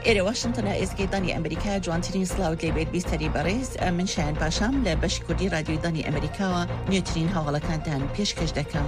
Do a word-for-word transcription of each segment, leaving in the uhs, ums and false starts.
ئێرە واشنتنە ئێسکەیدانی ئەمریکا جوانترین سلااوت لێبێت بیستەری بەڕێز من شایان پاشام لە بەشی کوردی رادیۆی دانی ئەمریکاوە نوێترین هەواڵەکانتان پێشکەش دەکەم.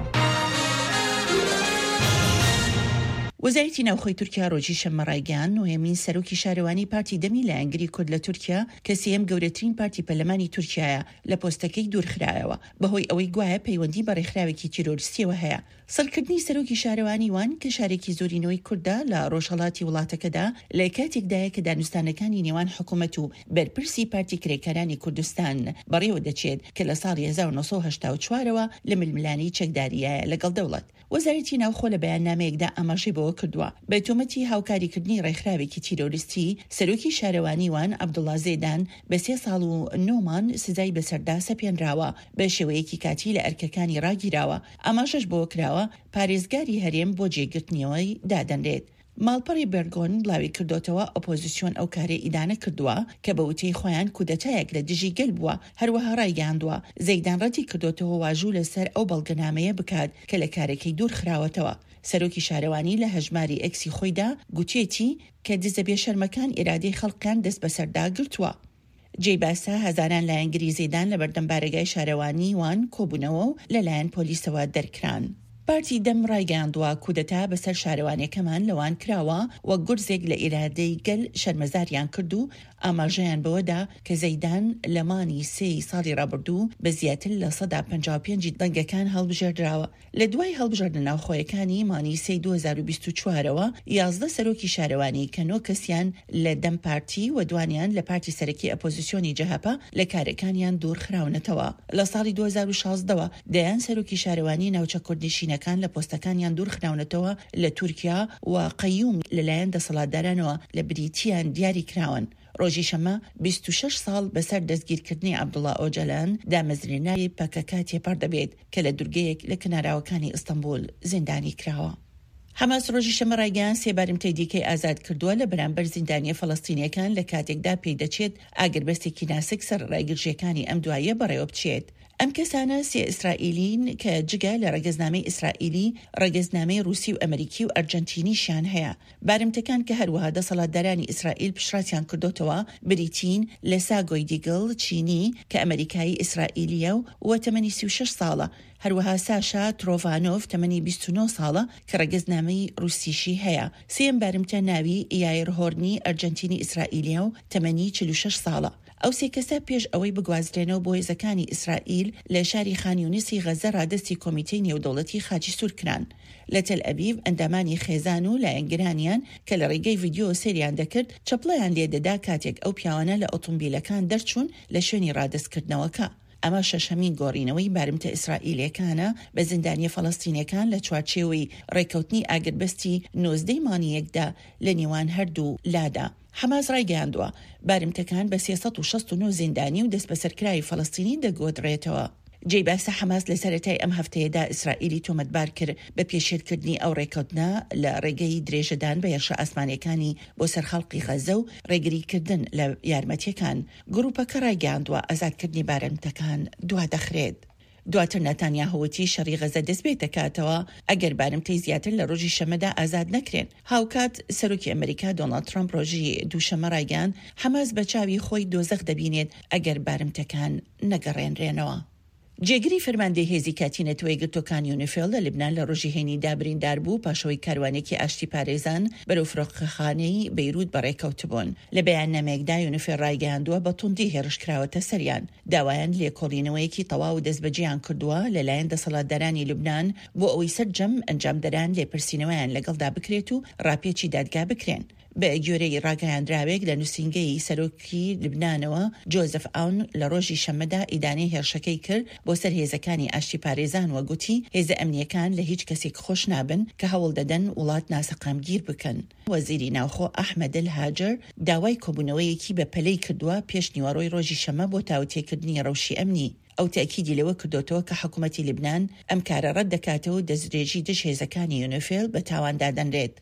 وەزارەتی ناوخۆی تورکیا ڕۆژی شەممە ڕایگەیاند نوێمین سەرۆکی شارەوانی پارتی دەمی لە ئەنگری کورد لە تورکیا کە سێم گەورەترین پارتی پەرلەمانی تورکیایە لە پۆستەکەی دوورخرایەوە بەهۆی ئەوەی گوایە پەیوەندی بە ڕێکخراوێکی تیرۆریستیەوە هەیە. سەرکردنی سەرۆکی شارەوانی وان کە شارێکی زۆرینەوەی کوردە لە ڕۆژهەڵاتی وڵاتەکەدا لە کاتێکدایە کە دانوستانەکانی نێوان حکوومەت و بەرپرسی پارتی کرێکەرانی کوردستان بەڕێوە دەچێت کە لە ساڵی هەزار و نۆ هەشتا و چوارەوە لە ململانی چەکداریایە لەگەڵ دەوڵەت. وەزارەتی ناوخۆ لە بەیاننامەیەکدا ئاماژەی بەوە کردووە بە تۆمەتی هاوکاریکردنی ڕێکخراوێکی تیرۆریستی سەرۆکی شارەوانی وان عەبدوڵڵا زێدان بە سێ ساڵ و نۆمان سزای بەسەردا سەپێنراوە بە شێوەیەکی کاتی لە ئەرکەکانی ڕاگیراوە. ئاماژەش بۆ کراوە پارێزگاری هەرێم بۆ جێگرتنیەوەی دادەنرێت. ماڵپەڕی بێرگۆن بڵاوی کردوتەوە ئۆپۆزیسیۆن ئەو کارێ ئیدانە کردووە کە بە وتەی خۆیان کودەتایەک لە دژی گەل بووە. هەروەها ڕایگەاندووە زەیدان ڕەتی کردوتەوە واژوو لەسەر ئەو بەڵگەنامەیە بکات کە لە کارەکەی دوور خراوەتەوە. سەرۆکی شارەوانی لە هەژماری ئەکسی خۆیدا گوتێتی کە دزەبێ شەرمەکان ئێرادەی خەڵکیان دەست بەسەردا گرتووە. جێی باسا هەزاران لایەنگری زەیدان لە بەردەم بارگای شارەوانی وان کۆبوونەوە و لەلایەن پۆلیسەوە دەرکران. پارتی دەم ڕایگەاندووە کودەتا بەسەر شارەوانەکەمان لەوان کراوە وە گورزێک لە ئێرادەی گەل شەرمەزاریان کرد و ئاماژەیان بەوەدا کە زەیدان لە مانی سێی ساڵی ڕابردوو بە زیاتر لە سەدا پەنجا و پێنج دەنگەکان هەڵبژێردراوە. لە دوای هەڵبژاردنە ناوخۆیەکانی مانی سێی دوو هەزار و بیست و چوارەوە یازدە سەرۆکی شارەوانی کە نۆ کەسیان لە دەم پارتی و دوانیان لە پارتی سەرەکی ئەپۆزیسیۆنی جەهەپە لە کارەکانیان دوور خراونەتەوە. لە ساڵی دوو هەزار و شازدەوە دەیان سەرۆکی شارەوانی ناوچە کوردنشینەکان لە پۆستەکانیان دوور خراونەتەوە لە تورکیا و قەیوم لەلایەن دەسەڵاتدارانەوە لە بریتیان دیاری کراون. ڕۆژی شەمە بیست و شەش ساڵ بەسەر دەستگیرکردنی عەبدوڵڵا ئۆجەلان دامەزرێنەری پەکەکە تێپەڕ دەبێت کە لە دوورگەیەک لە کناراوەکانی ئیستەنبول زیندانی کراوە. حماس ڕۆژی شەمە ڕایگەیاند سێ بارمتەی دیکەی ئازاد کردووە لە بەرامبەر زیندانیە فەڵەستینیەکان لە کاتێکدا پێی دەچێت ئاگربەستێکی ناسک سەر ڕایگرژیەکانی ئەم دوایە بەڕێوە بچێت. ئەم کەسانە سێ ئیسرائیلین کە جگە لە ڕێگەزنامەی ئیسرائیلی ڕێگەزنامەی رووسی و ئەمریکی و ئەرجەنتینیشیان هەیە. بارمتەکان کە هەروەها دەسەڵاتدارانی ئیسرائیل پشراتیان کردوتەوە بریتین لە ساگۆی دیگڵ چینی کە ئەمریکایی ئیسرائیلیە و وە تەمەنی سی و شەش ساڵە. هەروەها ساشا ترۆڤانۆڤ تەمەنی بیست و نۆ ساڵە کە ڕێگەزنامەی رووسیشی هەیە. سێم بارمتە ناوی یایر هۆرنی ئەرجەنتینی ئیسرائیلیە و تەمەنی چل و شەش ساڵە. ئەو سێ کەسە پێش ئەوەی بگوازرێنەوە بۆ هێزەکانی ئیسرائیل لە شاری خانیونیسی غەزە ڕادستی کۆمیتەی نێودەوڵەتی خاچی سوورکران. لە تەل ئەڤیڤ ئەندامانی خێزان و لایەنگرانیان کە لە ڕێگەی ڤیدیۆ سێریان دەکرد چەپڵەیان لێدەدا کاتێک ئەو پیاوانە لە ئۆتۆمبیلەکان دەرچوون لە شوێنی ڕادستکردنەوەکە. ئەمە شەشەمین گۆڕینەوەی بارمتە ئیسرائیلەکانە بە زیندانیە فەڵەستینیەکان لە چوارچێوەی ڕێکەوتنی ئاگربەستی نۆزدەی مانیەکدا لە نێوان هەردوو لادا. حماس ڕایگەیاندووە بارمتەکان بە سێسەد و شەست و نۆ زیندانی و دەست بەسەرکراوی فەڵەستینی دەگۆدرێتەوە. جێی باسە حماس لە سەرەتای ئەم هەفتەیەدا ئیسرائیلی تۆمەتبار کرد بە پێشێرکردنی ئەو ڕێکەوتنە لە ڕێگەی درێژەدان بە هێرشە ئاسمانیەکانی بۆ سەرخەڵقی غەزە و ڕێگریکردن لە یارمەتیەکان. گروپەکە ڕایگەیاندووە ئازادکردنی بارمتەکان دوا دەخرێت. دواتر نەتانیاهوتی شەڕی غەزە دەست بێت دەکاتەوە ئەگەر بارمتەی زیاتر لە ڕۆژی شەمەدا ئازاد نەکرێن. هاوکات سەرۆکی ئەمریکا دۆناڵد ترامپ ڕۆژی دووشەمە ڕایگەیاند حەماس بە چاوی خۆی دۆزەخ دەبینێت ئەگەر بارمتەکان نەگەڕێنرێنەوە. جێگری فەرماندەی هێزی کاتی نەتۆی گرتوەکان یونیفیل لە لبنان لە ڕۆژی هێنیدا بریندار بوو پاشەوەی کاروانێکی ئاشتی پارێزان بەرەو فڕۆکەخانەی بەیروت بەڕێکەوتبوون. لە بەیاننامەیەکدا یونیفیل ڕایگەیاندووە بە توندی هێرشکراوەتە سەریان. داوایان لێکۆڵینەوەیەکی تەواو دەستبەجێیان کردووە لەلایەن دەسەڵاتدارانی لوبنان بۆ ئەوەی سەرجەم ئەنجامدەران لێپرسینەوەیان لەگەڵدا بکرێت و ڕاپێکی دادگا بکرێن. بە گوێرەی ڕاگەیاندراوێک لە نووسینگەی سەرۆکی لبنانەوە جۆزف ئاون لە ڕۆژی شەمەدا ئیدانەی هێرشەکەی کرد بۆ سەر هێزەکانی ئاشتی پارێزان وە گوتی هێزە ئەمنیەکان لە هیچ کەسێک خۆش نابن کە هەوڵ دەدەن وڵات ناسەقامگیر بکەن. وەزیری ناوخۆ ئەحمەد الهاجر داوای کۆبوونەوەیەکی بە پەلەی کردووە پێش نیوەڕۆی ڕۆژی شەمە بۆ تاوتێکردنی ڕەوشی ئەمنی. ئەو تاکیدی لەوە کردوتەوە کە حکوومەتی لبنان ئەم کارە ڕەت دەکاتەوە دەستدرێژی دژ هێزەکانی یونیفیل بە تاوان دادەنرێت.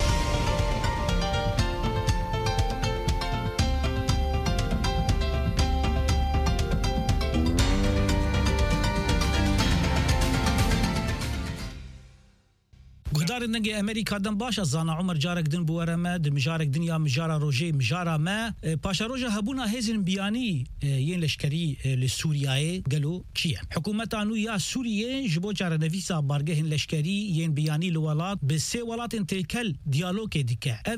گهدار نگه امریکا دم باش از زانا عمر جارك دن بورما د مجارك دنیا مجارا روجي مجارا ما پاشا روجا هبونا هزن بياني ين لشكري لسوريا قالوا كيه حكومت انو يا سوريا جبو جار نفيسا بارگهن لشكري ين بياني لولات بسي ولات تلكل ديالوج ديكا اف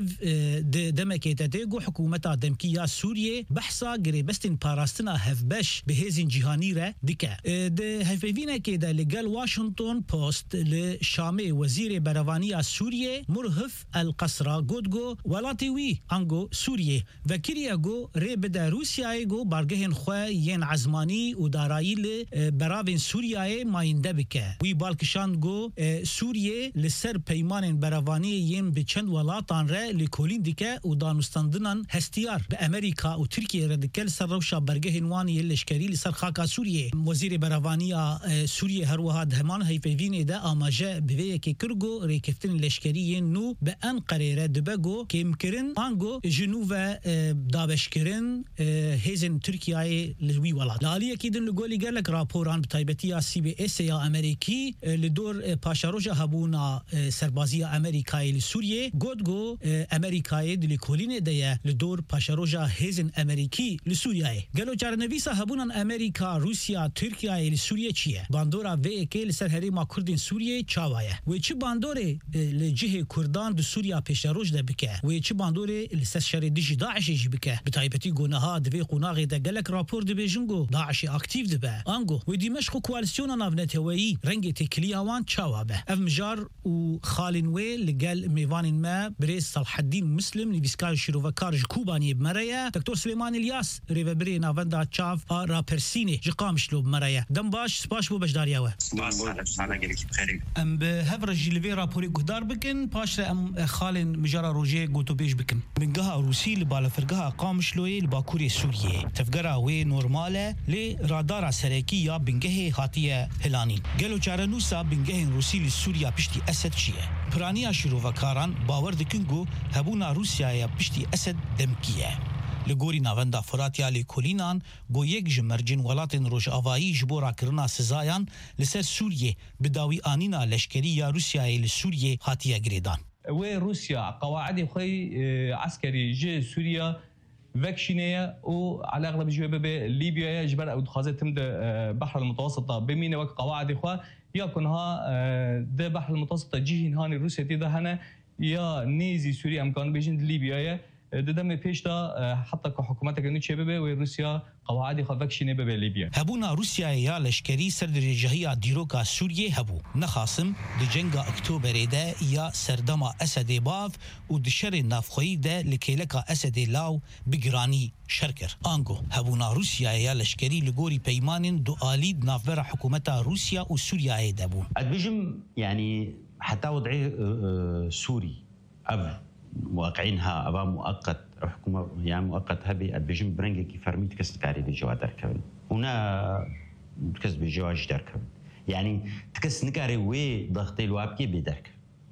دمك تتيغو حكومت دمكي يا سوريا بحثا غري بستن باراستنا هفبش بهزن جهاني را ديكا د هفيفينا كده لقال واشنطن بوست لشامي وزير بروانيا سوريا مرهف القصرة قدغو ولاتي وي انغو سوريا وكرياغو ري بدا روسيا ايغو بارگهن خو ين عزماني ودارایی براوین سوریه ماینده بکه وی بالکشان گو سوریه لسر پیمان براوانی یم به چند ولاتان ره لکولین دیکه و دانستاندنان هستیار به امریکا و ترکیه ردکل سر روشا برگه هنوانی لشکری لسر خاکا سوریه وزیر براوانی سوریه هر وها دهمان هیفوین ده آماجه بویه که کرگو ریکفتن لشکری نو به انقره ردبگو که مکرن آنگو جنوب دابشکرن هزن ترکیه لوی ولات لالیه که دن لگولی گرلک راپوران بتایبتی سی بی اس یا امریکی لدور پاشاروجا هبونا سربازی امریکایی لسوریه گودگو امریکایی دلی کولین دیه لدور پاشاروجا هزن امریکی لسوریه گلو چارنویسا هبونان امریکا روسیا ترکیه لسوریه چیه باندورا وی که لسر هریما کردین سوریه چاوایه و چی باندوره لجه کردان دو سوریا پاشاروج ده بکه و چی باندوره لسر شر دیجی داعش بکه بتایبتی گونها دوی قناغی ده گلک راپور ده بیجنگو داعش اکتیو ده به آنگو و دمشق کوالسیون نافنتوایی رنگ تکلیاوان چاوابه اف مجار و خالن وی لقال میوان ما بريس صلاح الدين مسلم لبسكار شروفكار جكوباني بمرايا دكتور سليمان الياس ريفبري نافندا تشاف را برسيني جقامش لو بمرايا دمباش سباش بو بجدارياوه سباش انا قالك بخير ام بهفرج لفي رابوري قدار بكن باش ام خالن مجارا روجي قوتو بيش بكن بنقها روسي لبالا فرقها قامش لوي لباكوري سوريا تفقرا وي نورماله لي رادار سريكي يا بنقه هاتيه هلانين قالوا چارنوسا بنقه روسي لسوريا بشتي اسد شيه برانيا شروفكاران باور دكنگو هبونا روسيا يا بشتي اسد دمكيه لگوری ناوندا فراتیا لیکولینان گو یک جمرجن ولاتن روش آوایی جبورا کرنا سزایان لسر سوریه بداوی آنینا لشکری یا روسیای لسوریه هاتیه گریدان و روسيا قواعد خوي عسكري جي سوريا فاكشينيا وعلى اغلب جواب ليبيا جبر او خازه تم بحر المتوسط بمين وقت قواعد خو يكونها ده بحر المتوسط جي هاني روسيا دي ده هنا يا نيزي سوريا امكان بيجن ليبيا ده دم پیش دا حتی که حکومت کنی چه ببه و روسیا قواعد خفکشینه ببه لیبیا هبونا روسیا یا لشکری سر درجهیا دیروکا سوریه هبو نخاسم د جنگ اکتبر ده یا سردما اسد باف و د شر نافخوی ده لکیلکا اسد لاو بگرانی شرکر آنگو هبونا روسیا یا لشکری لگوری پیمانن دو آلید نافبر حکومت روسیا و سوریه دبو ادبجم يعني حتى وضعي سوري أب واقعينها أبا مؤقت حكومة يعني مؤقت هبي أدبجم برنجي كي فرميت كست كاري بجوا دركبن هنا تكست بجوا دركبن يعني تكست نكاري وي ضغطي الوابكي بدرك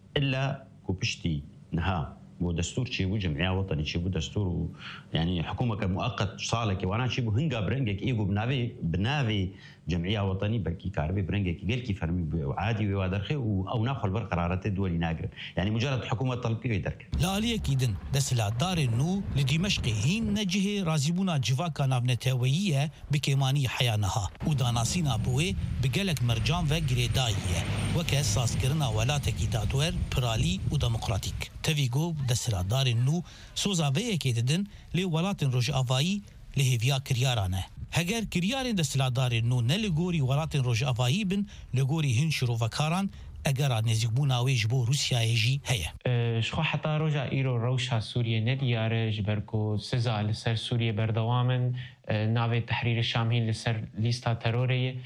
إلا كوبشتي نها ودستور شيء وجمعية وطني شيء ودستور يعني حكومة كمؤقت صالك وانا شيء هنجا برنجك ايجو بنافي بنافي جمعية وطني بركي كاربي برنجك قال كي فرمي عادي وادرخي او ناخذ بالقرارات الدولي ناقر يعني مجرد حكومة طلبي ويدرك لا عليك كيدن دسلا دار النو لدمشق هين نجه رازبونا جواكا نافنتاوية بكيماني حيانها وداناسينا بوي بقلك مرجان وغريداية وكاساس كرنا ولاتكي دادور برالي وديمقراطيك تفيغو دسلا دار النو سوزا ويه كيدن لي ولاتن روج آفايي لهيفيا كريارانه هگر کریارین دستلادار نو نلگوری ولاتن روج آفایی بن لگوری هن شروفکاران اگر نزدیک بوناویج بو روسیای جی هیا شخو حتی روجا ایرو روشا سوریه ندیاره جبرکو سزا لسر سوریه بردوامن ناوی تحریر شامهین لسر لیستا تروریه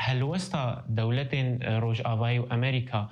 هلوستا دولتین روج آفایی و امریکا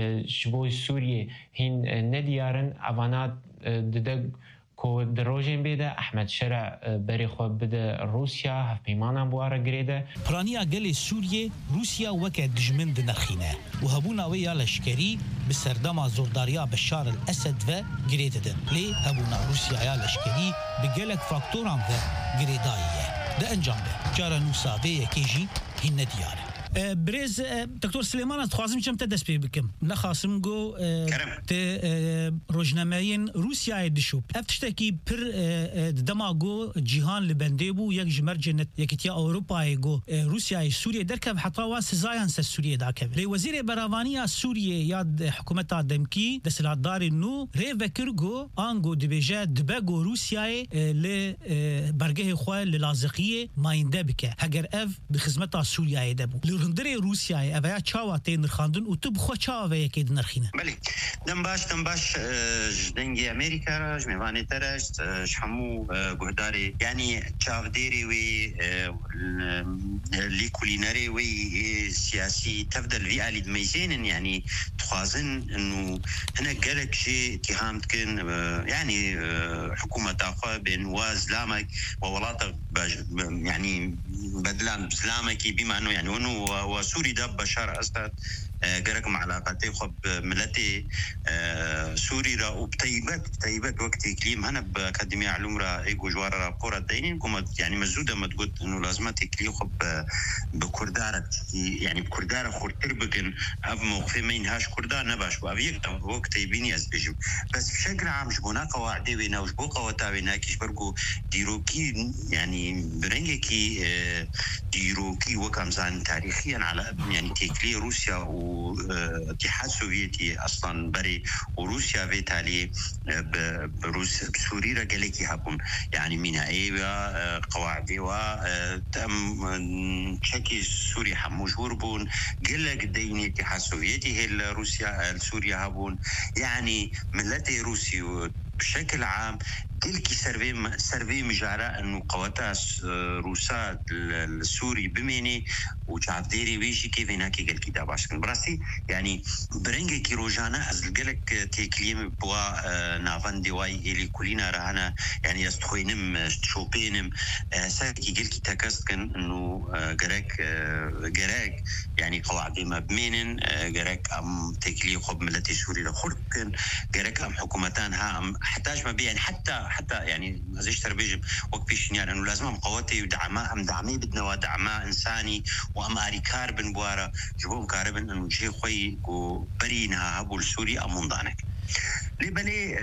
جبو سوریه هین ندیارن اوانات ددگ کو دروجين بيدا احمد شرع بريخو بدا روسيا هف بيمانا بوارا غريدا برانيا قال سوريا روسيا وكا دجمن دنخينا وهبونا ويا لشكري بسردما زورداريا بشار الاسد و غريددن لي هبونا روسيا يا لشكري بقالك فاكتوران و غريدايه ده انجام ده جارا نوسا بيه كيجي هن دياره بريز دكتور سليمان تخوازم كم تدس بي بكم نخاسم جو ت روجنامين روسيا يدشوب افتشتكي بر دماغو جيهان لبنديبو يك جمرجنت يكتيا اوروبا يجو روسيا سوريا دركب حتى واس زايان سوريا داك لي وزير برافانيا سوريا ياد حكومه دمكي دسلادار انه ريفكرغو انغو دبيجا دبغو روسيا ل برغه خو للازقيه ما يندبك هجر اف بخدمه سوريا يدبو لرندري روسيا افيا تشاواتين نرخاندن وتبخو تشاوا يكيد نرخينا بلي دمباش دمباش دنجي امريكا جميفاني ترش شحمو قهداري يعني تشافديري وي لي كوليناري وي سياسي تفضل في آلي دميزين يعني تخازن انه هنا قالك شيء اتهام كن يعني حكومة تاخذ بين وازلامك وولاطك يعني بدلان اسلامك بما انه يعني انه وسوري دب بشار اسد قرق مع علاقاتي خب ملتي سوري را وبتيبت بتيبت وقت اقليم هنا باكاديميه علوم را ايجو جوار رابور الدينين كما يعني مزوده ما تقول انه لازم تكلي خب بكردار يعني بكردار خورتر بكن اف موقف مين هاش كردار نباش وابيك وقت يبيني اسبجم بس بشكل عام جبنا قواعد وينا وجبوقه وتاوينا كيش بركو ديروكي يعني برنجكي ديروكي وكمزان تاريخيا على يعني تكلي روسيا والاتحاد السوفيتي اصلا بري وروسيا فيتالي بروسيا بسوريا قالك يهبون يعني من ايوا قواعد و تم تشكي سوريا حمشهور بون قالك دين الاتحاد السوفيتي هي روسيا سوريا هبون يعني ملتي روسيا بشكل عام تلك سرفي سرفي مجارة انه قوات روسات السوري بميني وشافديري ويشي كيف هناك قال كده باشكن براسي يعني برنجي كي روجانا ازل قالك تيكليم بوا نافان ديواي اللي كلنا رانا يعني يستخوينم شوبينم ساكي قال كي تكستكن انه قراك قراك يعني قواعد ما بمينن قراك ام تيكلي خب ملتي سوري لخركن قراك ام حكومتان ها ام حتاج ما بين حتى حتى يعني زيش تربيج وقفيش يعني انه لازم قواتي ودعماء ام دعمي بدنا ودعماء انساني وام اري كاربن بوارا جبون كاربن انه شيء خوي وبرينها هبول سوري ام منضانك لي بالي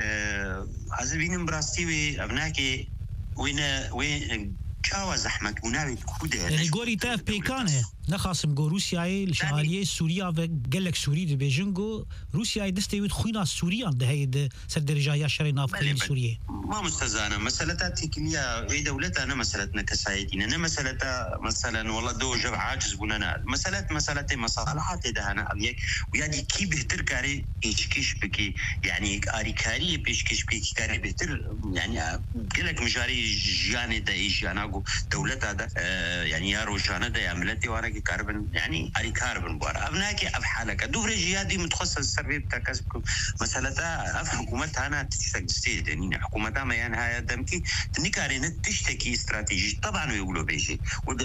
عزبين براستي ابناكي وين وين شاوا زحمت وناوي كوده يعني غوري تاف بيكانه نخاسم جو روسيا الشعاليه سوريا قال لك سوري دي بيجنجو روسيا دستي خوينا سوريا ده هي سد رجايا شرينا في سوريا ما مستزانه مسالتها تكليه اي دولتنا مسالتنا كسايدين انا مسالتها مثلا والله دو جب عاجز بننا مساله مسالتي مصالحات ده انا ابيك ويعني كي بهتر كاري كيش بكي يعني اري كاري بيش كيش بكي كاري بهتر يعني قال لك مجاري جاني ده ايش انا دولتها ده يعني يا روجانا ده عملتي وانا كاربن يعني اري كاربن بوار ابناكي اب حالك دوري جيادي متخصص السربي بتاكسكو مسالتها اف حكومتها انا تستجد يعني حكومتها ما يعني هاي دمكي تنكارين تشتكي استراتيجي طبعا ويقولوا بيجي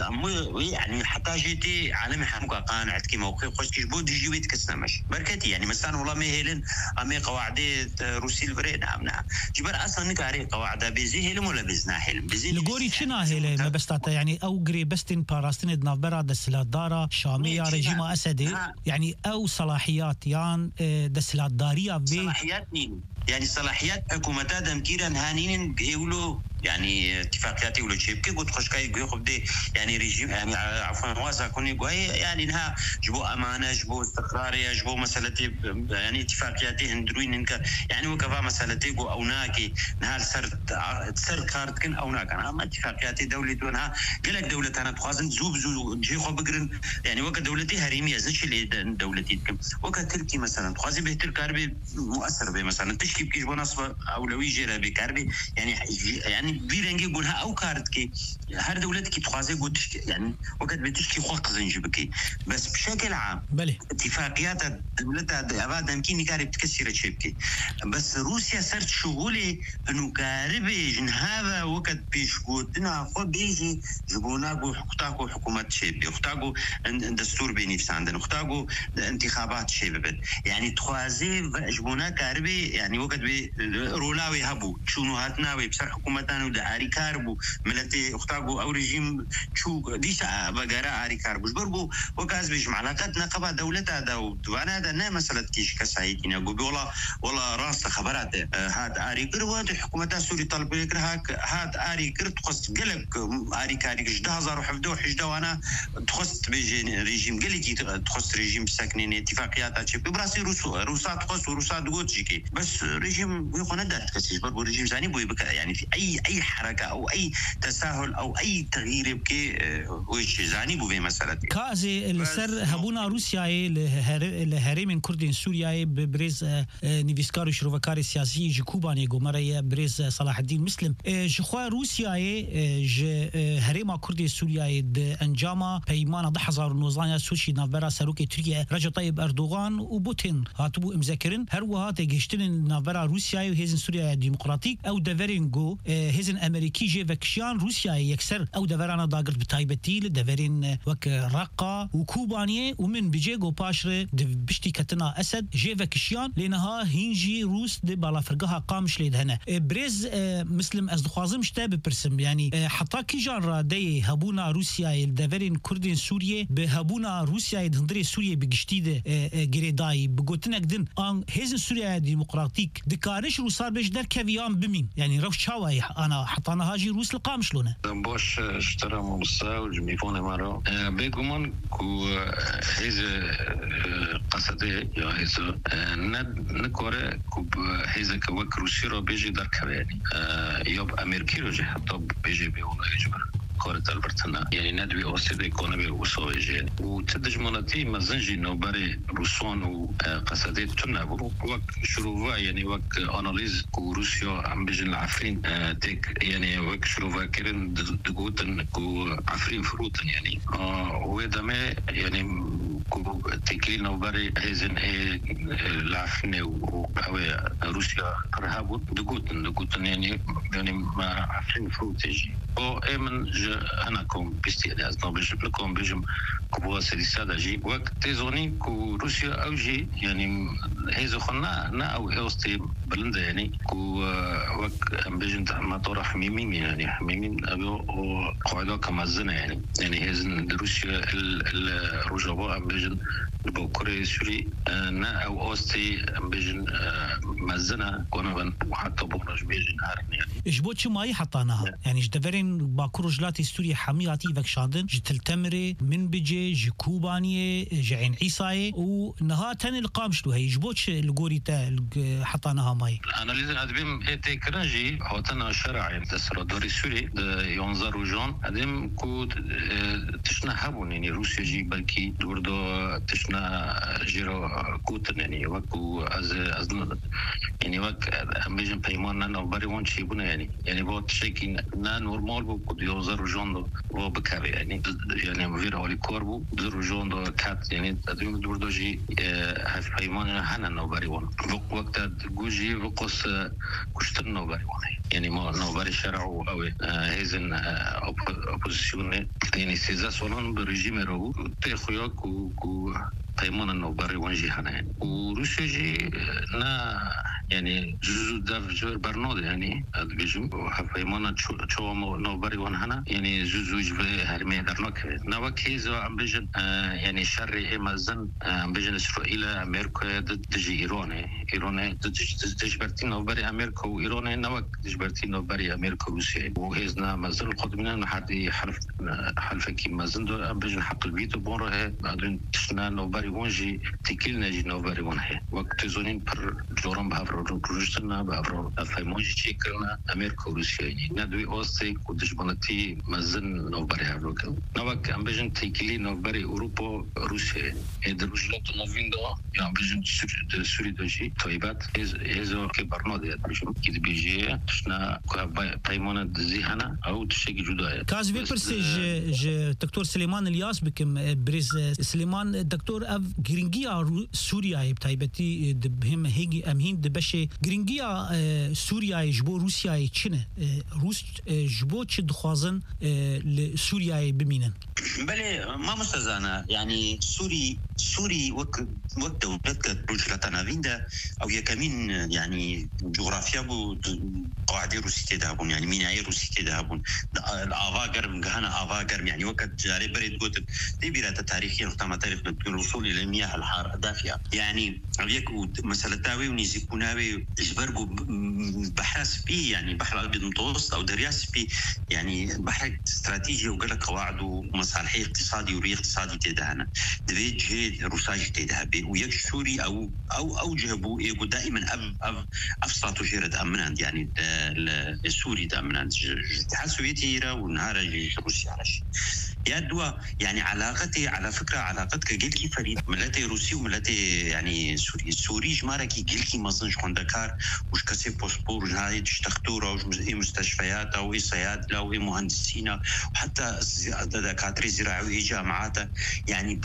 يعني حتى جيتي عالمي حمقا قانعت كي موقف خوش كيش بود يجي ويتكسنا ماشي بركتي يعني مثلا والله ما هيلن امي قواعد روسي البريد امنا جبر اصلا نكاري قواعد بيزي هيلم ولا بيزنا هيلم بيزي لغوري شنا هيل ما بس يعني او غري بستين باراستين دنافرا دسلا دارا شامية رجيم أسدي يعني أو صلاحيات يان دسلات دارية بي صلاحيات مين يعني صلاحيات حكومتها دمكيرا هانين بيقولوا يعني اتفاقيات يقولوا شيء كي قلت خوش كاي يقول دي يعني رجيم يعني عفوا واسع كوني قوي يعني انها جبوا امانه جبوا استقراريه جبوا مسالتي يعني اتفاقياتي هندروين انك يعني وكفا مسالتي قو اوناكي نهار سر سر كارت كن اوناك انا اتفاقياتي دولي دونها قال لك دولتنا تخازن زوب زو جي خو بقرن يعني وك دولتي هريميه زش اللي دولتي وك تركي مثلا تخازي به تركي مؤثر به مثلا تشكي كيش بنصب اولويه جرا بكاربي يعني يعني بيرنجي يقولها او كارتكي هر دولتك تخازي قلت يعني وقت بتشكي خوق زنجبكي بس بشكل عام بلي اتفاقيات دولتها ابدا يمكن كاري بتكسر شبكي بس روسيا صارت شغولي انه كاربي جنهابا وقت بيش قلتنا خو بيجي جبوناكو حقتاكو حكومه شبكي اختاكو دستور بنفس عندنا اختاكو انتخابات شبكي يعني تخازي جبونا كاربي يعني وقت بي رولاوي هبو شنو هاتناوي بس حكومتنا زانو د اریکار بو ملتي اختاغو او رژیم شو ديسا بقرا اریکار بو برغو وكاز بيج علاقات نقبه دولتها دا وانا دا نه مساله كيش كسايتنا والله والله راس خبرات هاد اریکر و حكومه سوري طلب هاك هاد اریکر تقص قلق اریکار ألف وسبعمئة وواحد وستين وانا تخص بيجي ريجيم قلقي تخص ريجيم ساكنين اتفاقيات تشي براسي روس روسا تخص روسا دوتشيكي بس ريجيم يقول ندات كسيج برضو ريجيم ثاني بو يعني في اي اي حركه او اي تساهل او اي تغيير يبكي وش ثاني بو في مساله كازي السر هبونا روسيا الهرم كردين سوريا بريز نيفيسكار شروفكار سياسي جكوباني غومريا بريز صلاح الدين مسلم جخوا روسيا ج هرم كردي سوريا انجاما بيمان هزار وتسعمئة سوشي نافبرا سروكي تركيا رجب طيب اردوغان وبوتين هاتبو امزكرن هر وهات گشتن نافبرا روسيا وهزن سوريا ديمقراطيك او دفرين جو هزن امريكي جي وكشيان روسيا يكسر او دفرانا داغرت بتايبتيل دفرين وك رقه وكوبانيه ومن بيجيغو باشره بشتي كتنا اسد جي وكشيان لانها هينجي روس دي بالا فرقها قامش ليدهنا بريز مسلم از دخوازم شتاب برسم يعني حتى كي جان دي هبونا روسيا دفرين كردين سوريا بهبونا روسيا دندري سوريا بگشتيد گريداي بگوتنك دن ان هزن سوريا ديمقراطيك دكارش روسار بيش در كفيان بمين يعني روش شاوي انا حطانا هاجي روس لقامش لونه باش اشترى مصا وجميفون مرة بيقومن كو هز قصده يا هز ند نكوره كو هز كوك روسيا بيجي در كواني يوب امريكي رو حتى بيجي بيونا يجبر كورة البرتنا يعني ندوي أوسيد إيكونومي وصويجين وتدج مناطي مزنجي نوبري روسون وقصدي تنا وقت شروفا يعني وقت أناليز كو روسيا عم بيجن العفرين تك يعني وقت شروفا كيرن دقوتن كو عفرين فروتن يعني وهذا ما يعني كو تكلين نوبري هزن هي العفرين وهو روسيا رهابون دقوتن دقوتن يعني يعني ما عفرين فروتيجي أو إيمن أنا كم بيستيقظ نبيج لكم بيجم كبوا سديسة جي وقت تزوني كو روسيا أوجي يعني هذا خلنا نا أو هوستي بلندا يعني كو وقت بيجم ما طرح حميمين يعني حميمين أبو قاعدة كمزنة يعني يعني هذا روسيا الرجباء بيجن بكوريا سوري نا أو هوستي بيجن مزنة كنا وحتى بخرج بيجن هارن يعني إيش بوتش ماي حطيناها يعني إيش دفرين باكور جلاتي سوريا حمياتي فكشادن جتل تمري من بيجي جكوبانية جعين عيساي ونهاتن القامشلو هي جبوتش الجوري تا حطيناها ماي أنا لازم أدبم تكرنجي هوتنا شرعي تسرى دوري سوري ينظر وجان أدم كو تشنا هبون يعني روسيا جي بلكي دوردو تشنا جيرو كوتن يعني وكو از از يعني وك أميجن بيمان أنا بري وان شيء بنا يعني يعني بعد شيء نا نورمال بو كود يوزر وجان و بكابي يعني يعني مفير هولي كوربو در وجان دو كات يعني أدم دوردو جي هف بيمان هنا نوبري وان وقت جوجي وقص كشتر نوبري وان يعني ما نوبري شرع أو هزن أوبوزيشن يعني سيزا سولان بريجيم رو تخيا كو كو بيمان النوبري وان جي هنا يعني وروسيا جي نا يعني جزء داف جور برنود يعني بيجم وحفيمانا شو نوبري وان هنا يعني جزء جبه هرمي درناك نوك هيزو عم بيجن يعني شري إمازن عم بيجن إسرائيل أمريكا ضد تجي إيران إيران ضد تجبرتي نوبري أمريكا وإيران نوك تجبرتي نوبري أمريكا وروسيا وهيزنا مازن القدمنا نحدي حرف حلف كي مازن دو عم بيجن حق البيت وبنره بعدين تشنا نوبري وانجي تكيلنا جي نوبري وان هي وقت زونين بر جورم بهافر روجستنا بهافر فايمونجي تشيكلنا أمريكا وروسيا يعني ندوي أوستي كودجبانتي مازن نوبري هافروكل نوك عم بيجن تكيلي نوبري أوروبا روسيا هيدروجلات نوفين دو يعني بيجن سوري دوجي طيبات هذا كبرنود يعني بيجن كده بيجي تشنا بايمونة زيهنا أو تشيك جداية كاز في برسج دكتور سليمان الياس بكم بريز سليمان دكتور اف جرينجيا سوريا بتايبتي بهم هيجي امهين دبشه جرينجيا سوريا جبو روسيا تشنه روس جبو تش دخوازن لسوريا بمينن بله ما مستزانه يعني سوري سوري وك وك دولتك رجلتنا فيندا او يكمين يعني جغرافيا بو قواعد روسيتي دهبون يعني ميناي روسيتي دهبون الافاقر مهنا افاقر يعني وقت جاري بريد قلت دي بيرات تاريخيا نقطه تاريخ الوصول الى المياه الحاره الدافئه يعني هيك مساله تاوي ونيزيكوناوي اجبرقوا بحر سبي يعني بحر الابيض المتوسط او دريا سبي يعني بحر استراتيجي وقال قواعد ومصالح اقتصادي وري اقتصادي تدهنا دبي جهد روساج تدهبي ويك سوري او او او جهبوا يقو دائما اب اب افصلوا جيرد امنان يعني السوري دامنان الاتحاد السوفيتي ونهار روسيا على شيء يا دوا يعني علاقتي على فكره علاقتك قلت كي فريد ملاتي روسي وملاتي يعني سوري سوري جماركي قلت كي مازنش خندكار وش كسي باسبور هاي تشتختوره وش مستشفيات او صيادله او مهندسين وحتى دكاتره زراعيه جامعات يعني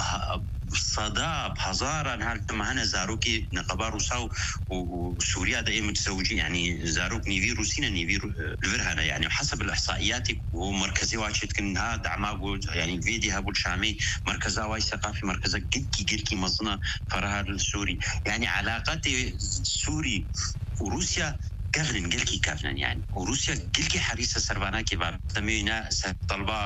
صدا بهزارا هل معنا زاروكي نقبا روسا وسوريا دائما متزوجين يعني زاروك نيفي روسينا نيفي الفرهنا يعني حسب الاحصائيات ومركزي واشت كنها دعما يعني فيدي هابو الشامي مركزا واي ثقافي مركزا قلكي قلكي مصنع فرها السوري يعني علاقاتي سوري وروسيا كافلن قلكي كافلن يعني وروسيا قلكي حريصة سربانا كباب تمينا طلبة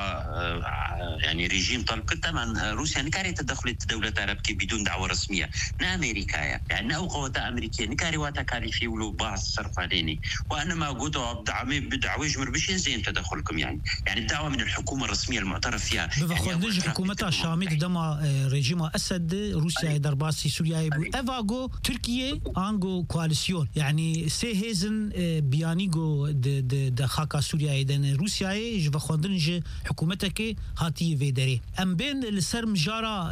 يعني ريجيم طلب طبعا روسيا نكاري تدخل الدولة العربية بدون دعوة رسمية نا أمريكا يعني نا قوة أمريكية نكاري واتا كاليفي ولو بعض الصرف عليني وأنا ما قلت دعمي بدعوة يجمر بشين زين تدخلكم يعني يعني الدعوة من الحكومة الرسمية المعترف فيها بفخوندج يعني حكومتها الشامي دما ريجيم أسد روسيا درباسي سوريا يبو إفاغو تركيا أنغو كواليسيون يعني سيهزن بيانيغو د د خاكا سوريا دن روسيا ج بخوندنج حكومتك هاتي فيدري ام بين السر مجارا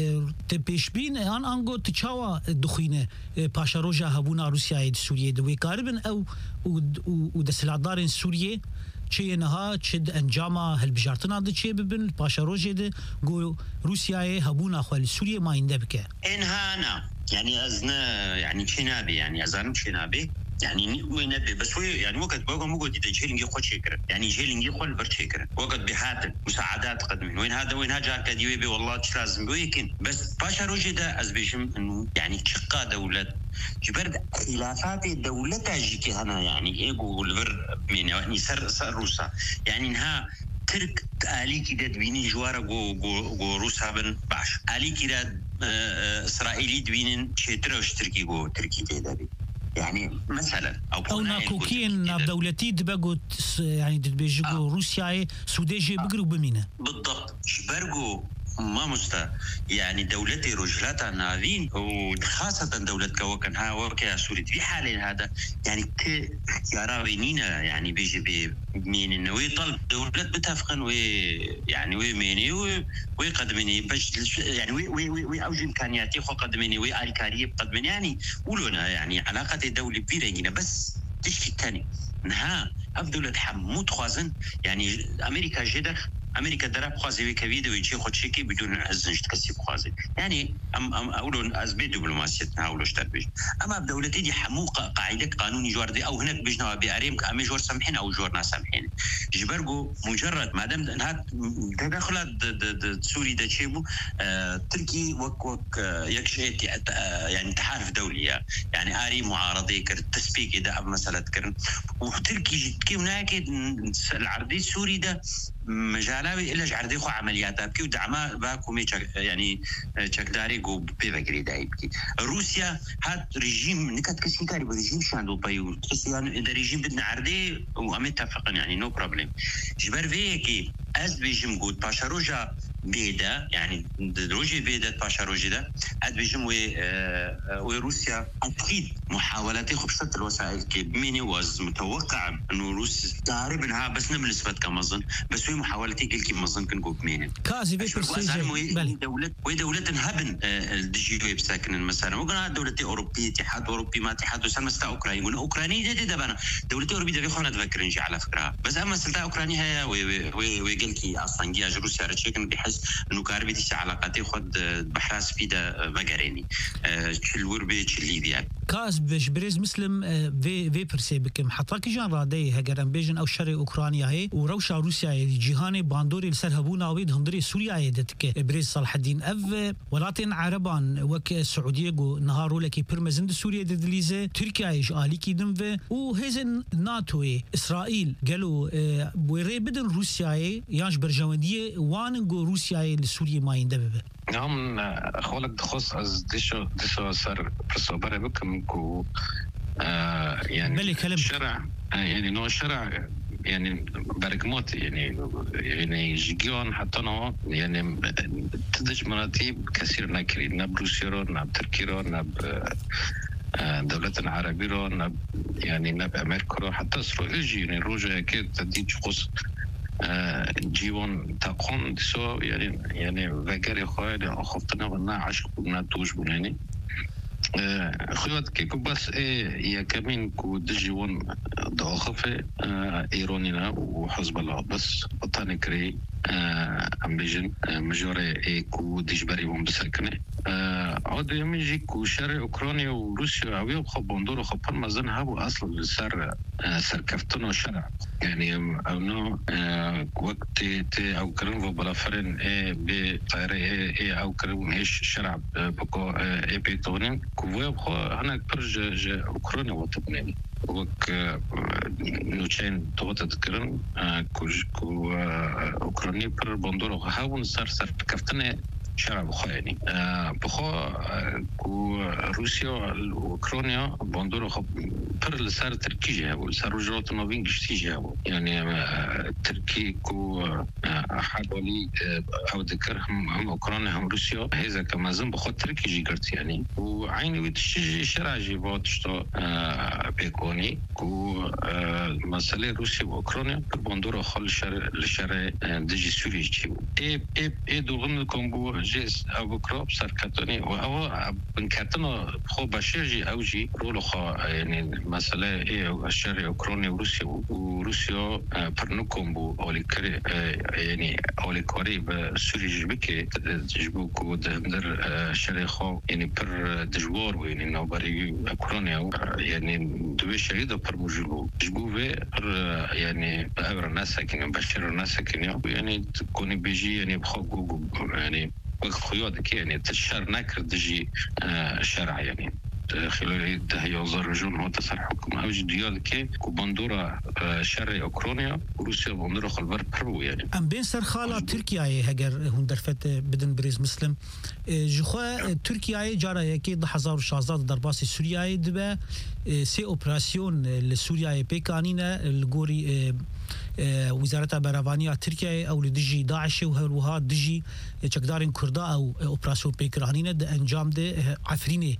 تبيشبين ان انغو تشاوا دخينه باشا روجا هبونا روسيا سوريا دوي قاربن او ود سلادارن سوريا چه نها چد انجاما هالبجارتنا د چه ببن باشا روجا د جو روسيا هبونا خال سوريا ما يندبك انهانا يعني ازنا يعني شنابي يعني ازان شنابي يعني وين بس هو يعني وقت بقى موجود إذا جيلينجي خد شكر يعني جيلينجي خل برد شكر وقت بحاتل مساعدات قدمين وين هذا وين هاجر كديوي بي والله مش لازم ويكن بس باشا روجي ده أزبيشم إنه يعني شقة دولة جبرد خلافات الدولة تاجيكي هنا يعني إيجو البر من يعني سر سر روسا يعني إنها ترك آلي كده دوينين جوارا جو جو جو روسا بن باش آلي كده إسرائيلي دوينين شترا وشتركي جو تركي تهدابي يعني مثلا او او ناكوكين ناف دولتي دبقوا يعني دبيجوا آه. روسيا سوداجي آه. بقروا بمينه بالضبط شبرقوا ما مستا يعني دولتي رجلاتها نافين وخاصة دولة كوكنها وكا سوري في حالين هذا يعني ك يراوينينا يعني بيجي بمين انه ويطلب دولة بتفقن وي يعني ويميني ويقدمني باش يعني وي وي وي اوج امكانياتي خو قدمني وي اركاريه بقدمني يعني ولونا يعني علاقه الدوله بيرينا بس تشكي الثاني نها افضل حمود خوازن يعني امريكا جدخ امريكا دراب خوازي كفيديو يجي خد شيكي بدون عزنج تكسب خوازي يعني ام ام اقولون ازبي دبلوماسيتنا اولوش تربيج اما بدولتي دي حمو قاعده قانوني جوردي او هناك بجنا باريم كامي جور سامحين او جورنا سامحين جبرجو مجرد ما دام انها تدخلات سوري دا تشيبو آه تركي وك وك يكشيت يعني تحالف دوليه يعني اري معارضه كر تسبيك اذا مساله كر وتركي كي هناك العرضي السوري ده مجالاوي إلا جعردي خو عملياتها بكي ودعما باكو يعني تشكداري جو بيفكري دايبكي روسيا هاد ريجيم نكات كسي كاري بريجيم شاندو بايو تحسي يعني إذا ريجيم بدنا عردي ومتفقين يعني نو بروبليم جبر فيكي أز بيجيم قود باشا روجا بيدا يعني روجي بيدا باشا روجي ده أز بيجيم وي وروسيا أكيد محاولات خبصت الوسائل كي بميني واز متوقع إنه روسيا تعرف إنها بس نمل سبت كمظن بس هو محاولتي قل كي مظن كنقول بميني كازي بيبرسيجن دولة ودولة هبن الدجيو بساكن مثلا وقنا دولة أوروبية اتحاد أوروبي ما اتحاد وسلم ستا أوكرانيا يقولون أوكرانيا جديدة بنا دولة أوروبية ده بيخونا تفكر نجي على فكرة بس أما سلتا أوكرانيا هي ويقل كي أصلا جياج روسيا رتشيكن بحس بس انه كاربيتي علاقاتي خد بحر سبيدا مجريني تشلور ليبيا كاس بش بريز مسلم في في برسي بكم حتى كي جان رادي هجر امبيجن او شرق اوكرانيا هي وروشا روسيا جيهاني باندوري السرهبونا ويد هندري سوريا يدتك بريز صلاح الدين اف ولاتين عربان وك السعوديه جو نهارو لكي برمزند سوريا ددليزه تركيا ايش اليكي دمفه وهزن ناتو اسرائيل قالوا بوري بدن روسيا ياش برجوانديه وانغو روسيا لسوريا ما يندبه نعم خولك دخص از ديشو ديشو صار بصبر بكم كو آه يعني شرع آه يعني نوع شرع يعني برقمات يعني يعني جيون حتى نوع يعني تدش مراتب كثير ناكري ناب روسيا ناب تركيا ناب دولة العربية ناب يعني ناب أمريكا حتى إسرائيل يعني روجا كده تديج قص جيوان تقون دسو يعني يعني وقاري خوالي خفتنا ونا عشق ونا توش بناني خيوات كيكو بس ايه يا كمين كو دجيوان ضعفة ايرونينا وحزب الله بس بطاني كري ام بيجن مجوري ايه كو دجبري وم بسكنه عود يومي جي كو شرق اوكرانيا وروسيا عويو خبوندور وخبان مازن هابو اصلا سر سر كفتنو شرع يعني انه وقت تي او كرن وبلافرن ايه بطيري ايه او كرن ايش شرع بكو ايه بيتونين كوفيو بخو هناك برج اوكرانيا وطبنين وك نوچين توت تذكرن كوج كو اوكراني بر بندور هاون سر سر كفتنه شرع بخو يعني بخو كو روسيا واوكرانيا بندور خب بر لسر تركيا والسر رجلات نوين جشتيجا يعني تركي كو حوالي او ذكر هم هم اوكرانيا هم روسيا هذا كما زين بخو تركي جيرت يعني وعيني وتشجي شرع جيبات شتو بيكوني كو مسألة روسيا واوكرانيا بندور خال شر الشرع دجي سوري جيبو اي اي اي دوغن كونغو جيس ابو كروب سركتوني وهو بنكتنا خو بشيجي اوجي رولو خا يعني مسألة ايه الشرع اوكرانيا وروسيا وروسيا برنوكم بو اولي كري يعني اولي كوري بسوري جبكي جبو كو دهمدر الشرع خو يعني بر دجوار ويعني نوبري اوكرانيا يعني دوي شهيدة بر مجلو جبو في يعني بأبر الناس ساكنين بشر الناس ساكنين يعني تكوني بيجي يعني بخو يعني خيوط يعني تشار نكر دجي شرع يعني خلال تهيئ الرجل هو تسر حكم هوج ديال كي كوبندورا شرق اوكرانيا وروسيا بندورا خلبر برو يعني ام بين سرخاله تركيا هجر هون درفت بدن بريز مسلم جخوا تركيا جارا يكي ده هزار وشازاد درباس سوريا دبا سي اوبراسيون لسوريا بيكانينا الجوري وزارة برافانيا تركيا او لدجي داعش وهروها دجي چقدارين كردا او اوبراسيون بيكرانينا ده انجام ده عفريني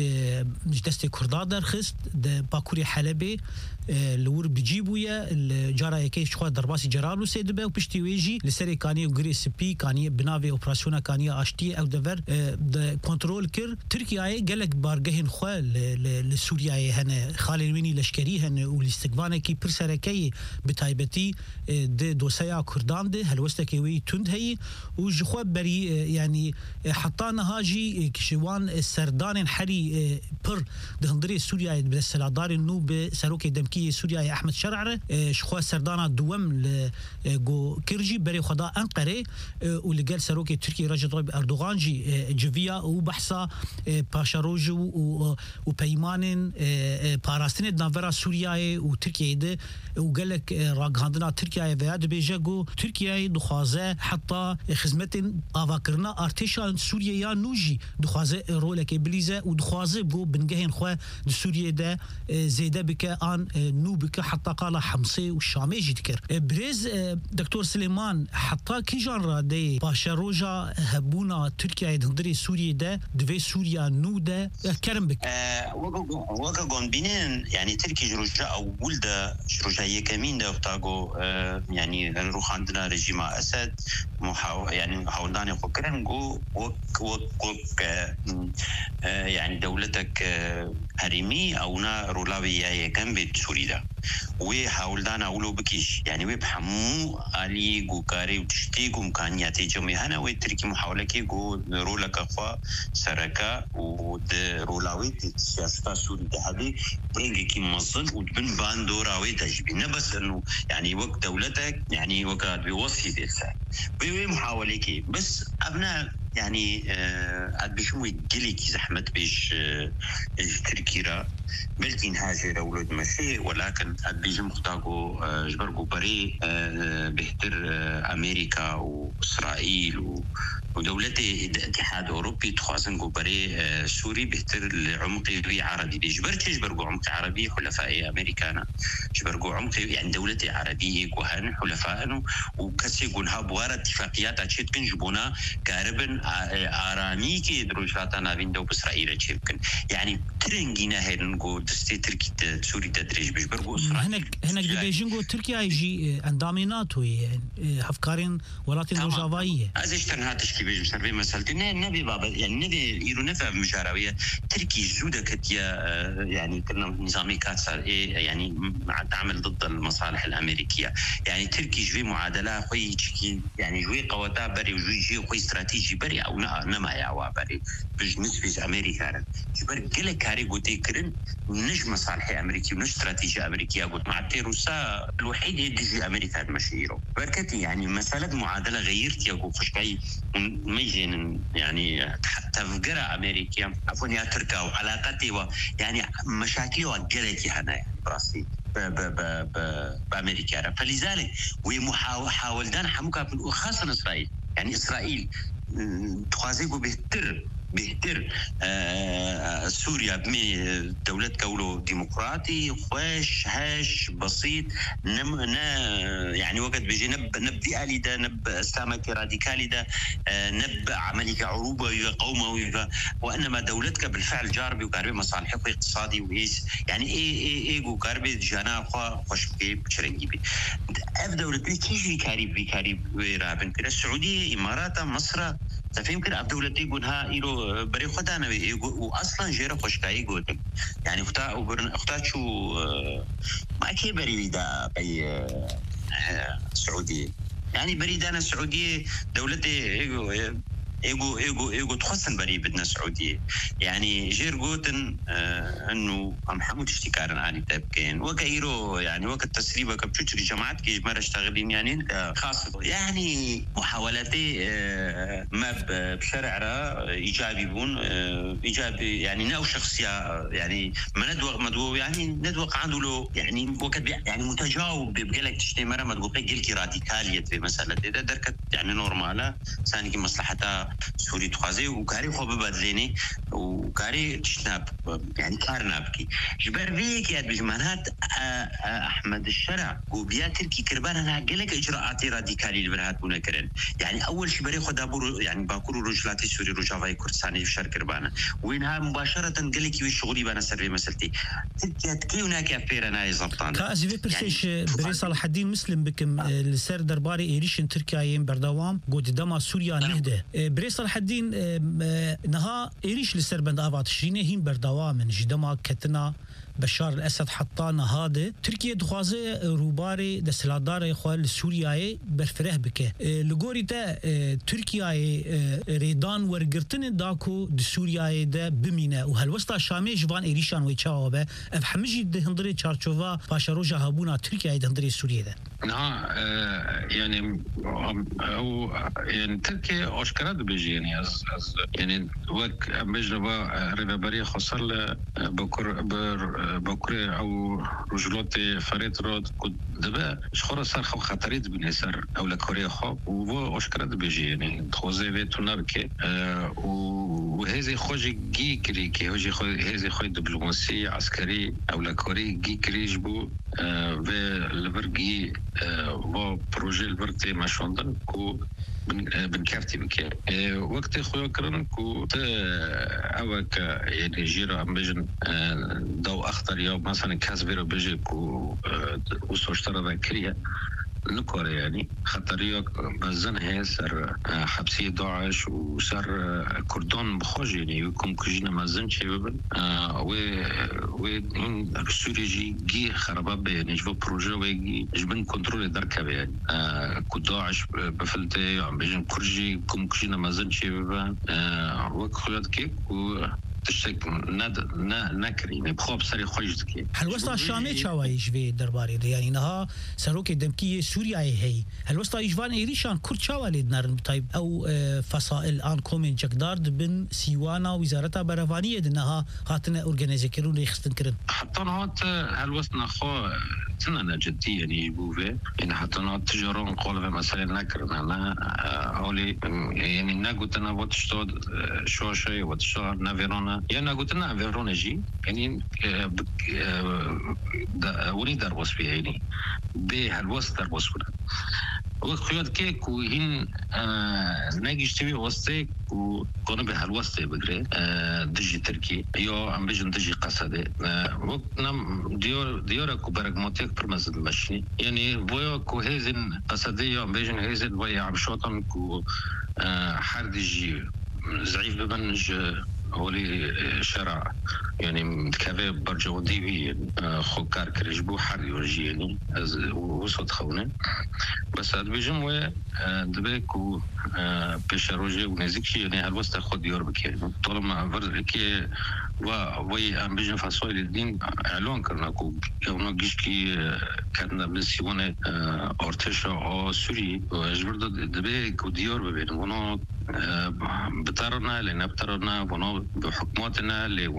مش دستي كردا درخست ده باكوري حلبي لور بجيبويا الجارة يكي شخوا درباسي جرالو سيدبه وبشتي ويجي لسري كاني وغري سبي كاني بنافي اوبراسيونا كاني اشتي او دفر ده كنترول كر تركيا قالك بارجهن خوا لسوريا هنا خالي ويني لشكري هنا والاستقبانه كي برسركي بتايبتي ده دوسيا كردان ده هلوستكي وي تند هي وجخوا بري يعني حطانا هاجي كشوان السردان حري بر دهندري سوريا بالسلادار النوب سروكي دمكي سوريا احمد شرعره شخوا سردانا دوم لجو كرجي بري خدا انقره واللي قال سروكي تركي رجل طيب اردوغان جي جفيا وبحثا باشاروج وبيمان باراستين نافرا سوريا وتركيا ده وقال لك راغاندنا تركيا فياد بيجاغو تركيا دخوازه حتى خدمه افاكرنا ارتشان سوريا نوجي دخوازه رولك بليزه ودخوازه بو بنجهن خو سوريا ده زيده بك ان نوبك حتى قال حمصي والشامي جذكر بريز دكتور سليمان حتى كي جان رادي باشاروجا هبونا تركيا يدندري سوريا ده دفي سوريا نو ده كرم بك وقا قون بينين يعني تركي جروجا او ولده جروجا يكمين ده وتاغو يعني نروح عندنا رجيم اسد محاو يعني حاولنا نفكر نقول وك وك يعني دولتك هرمي او نا رولاويه كان بسوريا وحاولدان أولو بكيش يعني وبحمو علي جوكاري وتشتيق ومكانياتي جميعنا وتركي محاولة كي جو رولا كفا سركا ود رولاوي سياسة سوري ده برينجي كي مصن وتبن باندوراوي تجبي نبس إنه يعني وقت دولتك يعني وقت بيوصي ذلك بمحاولة كي بس أبناء يعني عاد بيشمو يقلي كي زحمت بيش تركيرا بلكن هاجر ولد مشي ولكن عاد بيجي مختاقو جبرقو بري بهتر أمريكا وإسرائيل ودولتي اتحاد أوروبي تخازن بري سوري بهتر العمقي عربي بيجبرتش جبرقو عمق عربي حلفاء أمريكانا جبرقو عمق يعني دولتي عربية وهن حلفاء وكسي يقولها بوارا اتفاقيات أشيد كنجبونا كاربن آرامي كي دروجاتنا بيندو بإسرائيل تشيبكن يعني ترنجينا هيرنجو دستي تركي سوري تدريج بيجبرقو إسرائيل هناك هناك بيجينجو تركيا يجي انداميناتوي هفكارين ولاتين روجافاية ازيش تنها تشكي بيجي سربي مسألتي نبي بابا يعني نبي يرو نفع مجاراوية تركي جودة كتيا يعني كنا نظامي كاتسر ايه يعني تعمل ضد المصالح الأمريكية يعني تركي جوي معادلة خوي تشكي يعني جوي قوتا بري وجوي جي خوي استراتيجي بري او نما يعوا بري بج نسبة أمريكا جبر قلة كاري قوتي كرن نج مصالح أمريكي ونج استراتيجية أمريكية قلت مع التيروسا الوحيد يدي أمريكا المشيرو بركتي يعني مسألة معادلة غيرت يقول خشكاي ميجين يعني تفقرة أمريكية عفوا يا تركا وعلاقتي يعني مشاكلي وقلتي هنا يعني براسي بأمريكا فلذلك ومحاول دان حموكا وخاصة إسرائيل يعني إسرائيل تخازيقوا بهتر بهتر آه سوريا بمي دولة كولو ديمقراطي خوش هاش بسيط نم يعني وقت بيجي نب نبدي آلي ده نب اسلامك راديكالي ده آه نب عملية عروبة قومة وانما دولتك بالفعل جاربي وقاربي مصالحك اقتصادي وإيس يعني ايه ايه ايه وقاربي جانا خوا خوش بكي بشرنجي بي اف دولتي كيجي كاريب بي كاريب ويرابن كده السعودية امارات مصر تفهم كده اف دولتي قولها ايرو بري خدانا واصلا جيرا خوشكاي قلت يعني اختا وبرن اختا شو ما كي بري دا بي سعوديه يعني بري دانا السعوديه دولتي ايجو ايجو ايجو ايجو تخصن بري بدنا السعوديه يعني جير قوتن آه انه ام حمود اشتكارن علي تبكين وكايرو يعني وقت تسريبه كبتشري جماعات كي مره اشتغلين يعني انت خاصه يعني محاولاتي آه ما بشرع را ايجابي بون آه ايجابي يعني ناو شخصيه يعني ما ندوق مدو يعني ندوق عنده له يعني وقت يعني متجاوب بقلك تشتي مره ما تقول قلكي راديكاليه في مساله اذا دركت يعني نورماله ثاني كي مصلحتها سوري تخازي وكاري خو ببدليني وكاري تشناب يعني كارنابكي جبر بيك يا بجمانات احمد الشرع وبيا تركي كربان انا قالك اجراءات راديكالي اللي برهات بنكرن يعني اول شيء بري خد ابو يعني باكورو رجلاتي سوري رجافاي كردستاني في شرق كربانه وينها مباشره قالك وي شغلي بنا سري مسلتي تكي هناك يا فيرنا زبطان كازي برسيش بري صلاح الدين مسلم بكم السر درباري ايريشن تركيا بردوام قد دما سوريا نهده بري صلاح الدين نها ايريش لسربند افا تشرينه هين بردوام من جدما كتنا بشار الاسد حطانا هذا تركيا دخوازه روباري دسلادار خوال سوريا برفره بك لغوري تا تركيا ريدان ورغرتن داكو د سوريا ده بمينه وهالوسطا شامي جوان ايريشان ويچاوبه اف حمجي د هندري چارچوفا باشاروجا هابونا تركيا د هندري سوريا ده نعم يعني او يعني تركيا اشكرت بيجي يعني از از يعني وقت مجربه ربابري خسر بكر بكره او رجلات فريد رود كنت دبا شخور صار خو خطريت بنسر او لكوريا خو و اشكرت بيجي يعني خوزي بيتونا بك وهذه خوجي جي كري كي هوجي خو هذه خو دبلوماسي عسكري او لكوري جي كريجبو و البرغي و بروجي البرتي ماشوندن كو بن كارتي بك وقت خويا كرن كو اوك يعني جيرا امبجن دو اخطر يوم مثلا كاسبيرو بيجي كو وسوشترا ذكريا نكورة يعني خطرية مزن هي سر حبسية داعش وسر كردون بخوج يعني يكون كجنا مزن شيء ببن و و سوريجي جي خرابة يعني جو بروجي ويجي جبن كنترول دركب يعني كداعش بفلتي عم بيجن كرجي كم كجنا مزن شيء ببن وخيات كيك و تشتك ند ن نكري بخوب سري خوجتكي هل وسط الشامي تشاويش في درباري يعني نها سروك دمكي سوريا هي هل وسط يجوان ايريشان كرد شاولي نار طيب او فصائل ان كومين جكدارد بن سيوانا وزارتها برفانيه انها هاتنا اورجانيزي كيرون يخستن كرن حتى نهات هل وسط نخو تننا جدي يعني بوفي يعني حتى نهات تجارون قول مثلا نكرنا انا اولي يعني نقول انا وتشتود شو شيء وتشتود نافيرونا يعني قلت لنا فيرونا جي يعني ولي دربوس في عيني به الوسط دربوس ولا وخيات كيك وهن ناجي اشتبي وسطك وكون به الوسط بقري دجي تركي يو عم بيجن دجي قصده وقتنا ديور ديورك وبرغماتيك برمز المشني يعني بويا كو هيزن قصدية عم بيجن هيزن ويا عم شوطن كو حردجي زعيف ببنج هولي شرع يعني متكافئ برجو ديبي خو كار كرجبو حر يورجي يعني وصوت خونه بس هاد بيجم و دبيكو بيشاروجي ونزيكشي يعني هالوسط خد يور بكي طالما فرد كي و وي ام بيجن فاسوي الدين اعلان كرنا كو يوم جيشكي كان بنسيونه ارتشا او سوري جبرد دبيكو ديور بين ونو بطرنا لنبترنا ونو بحكوماتنا اللي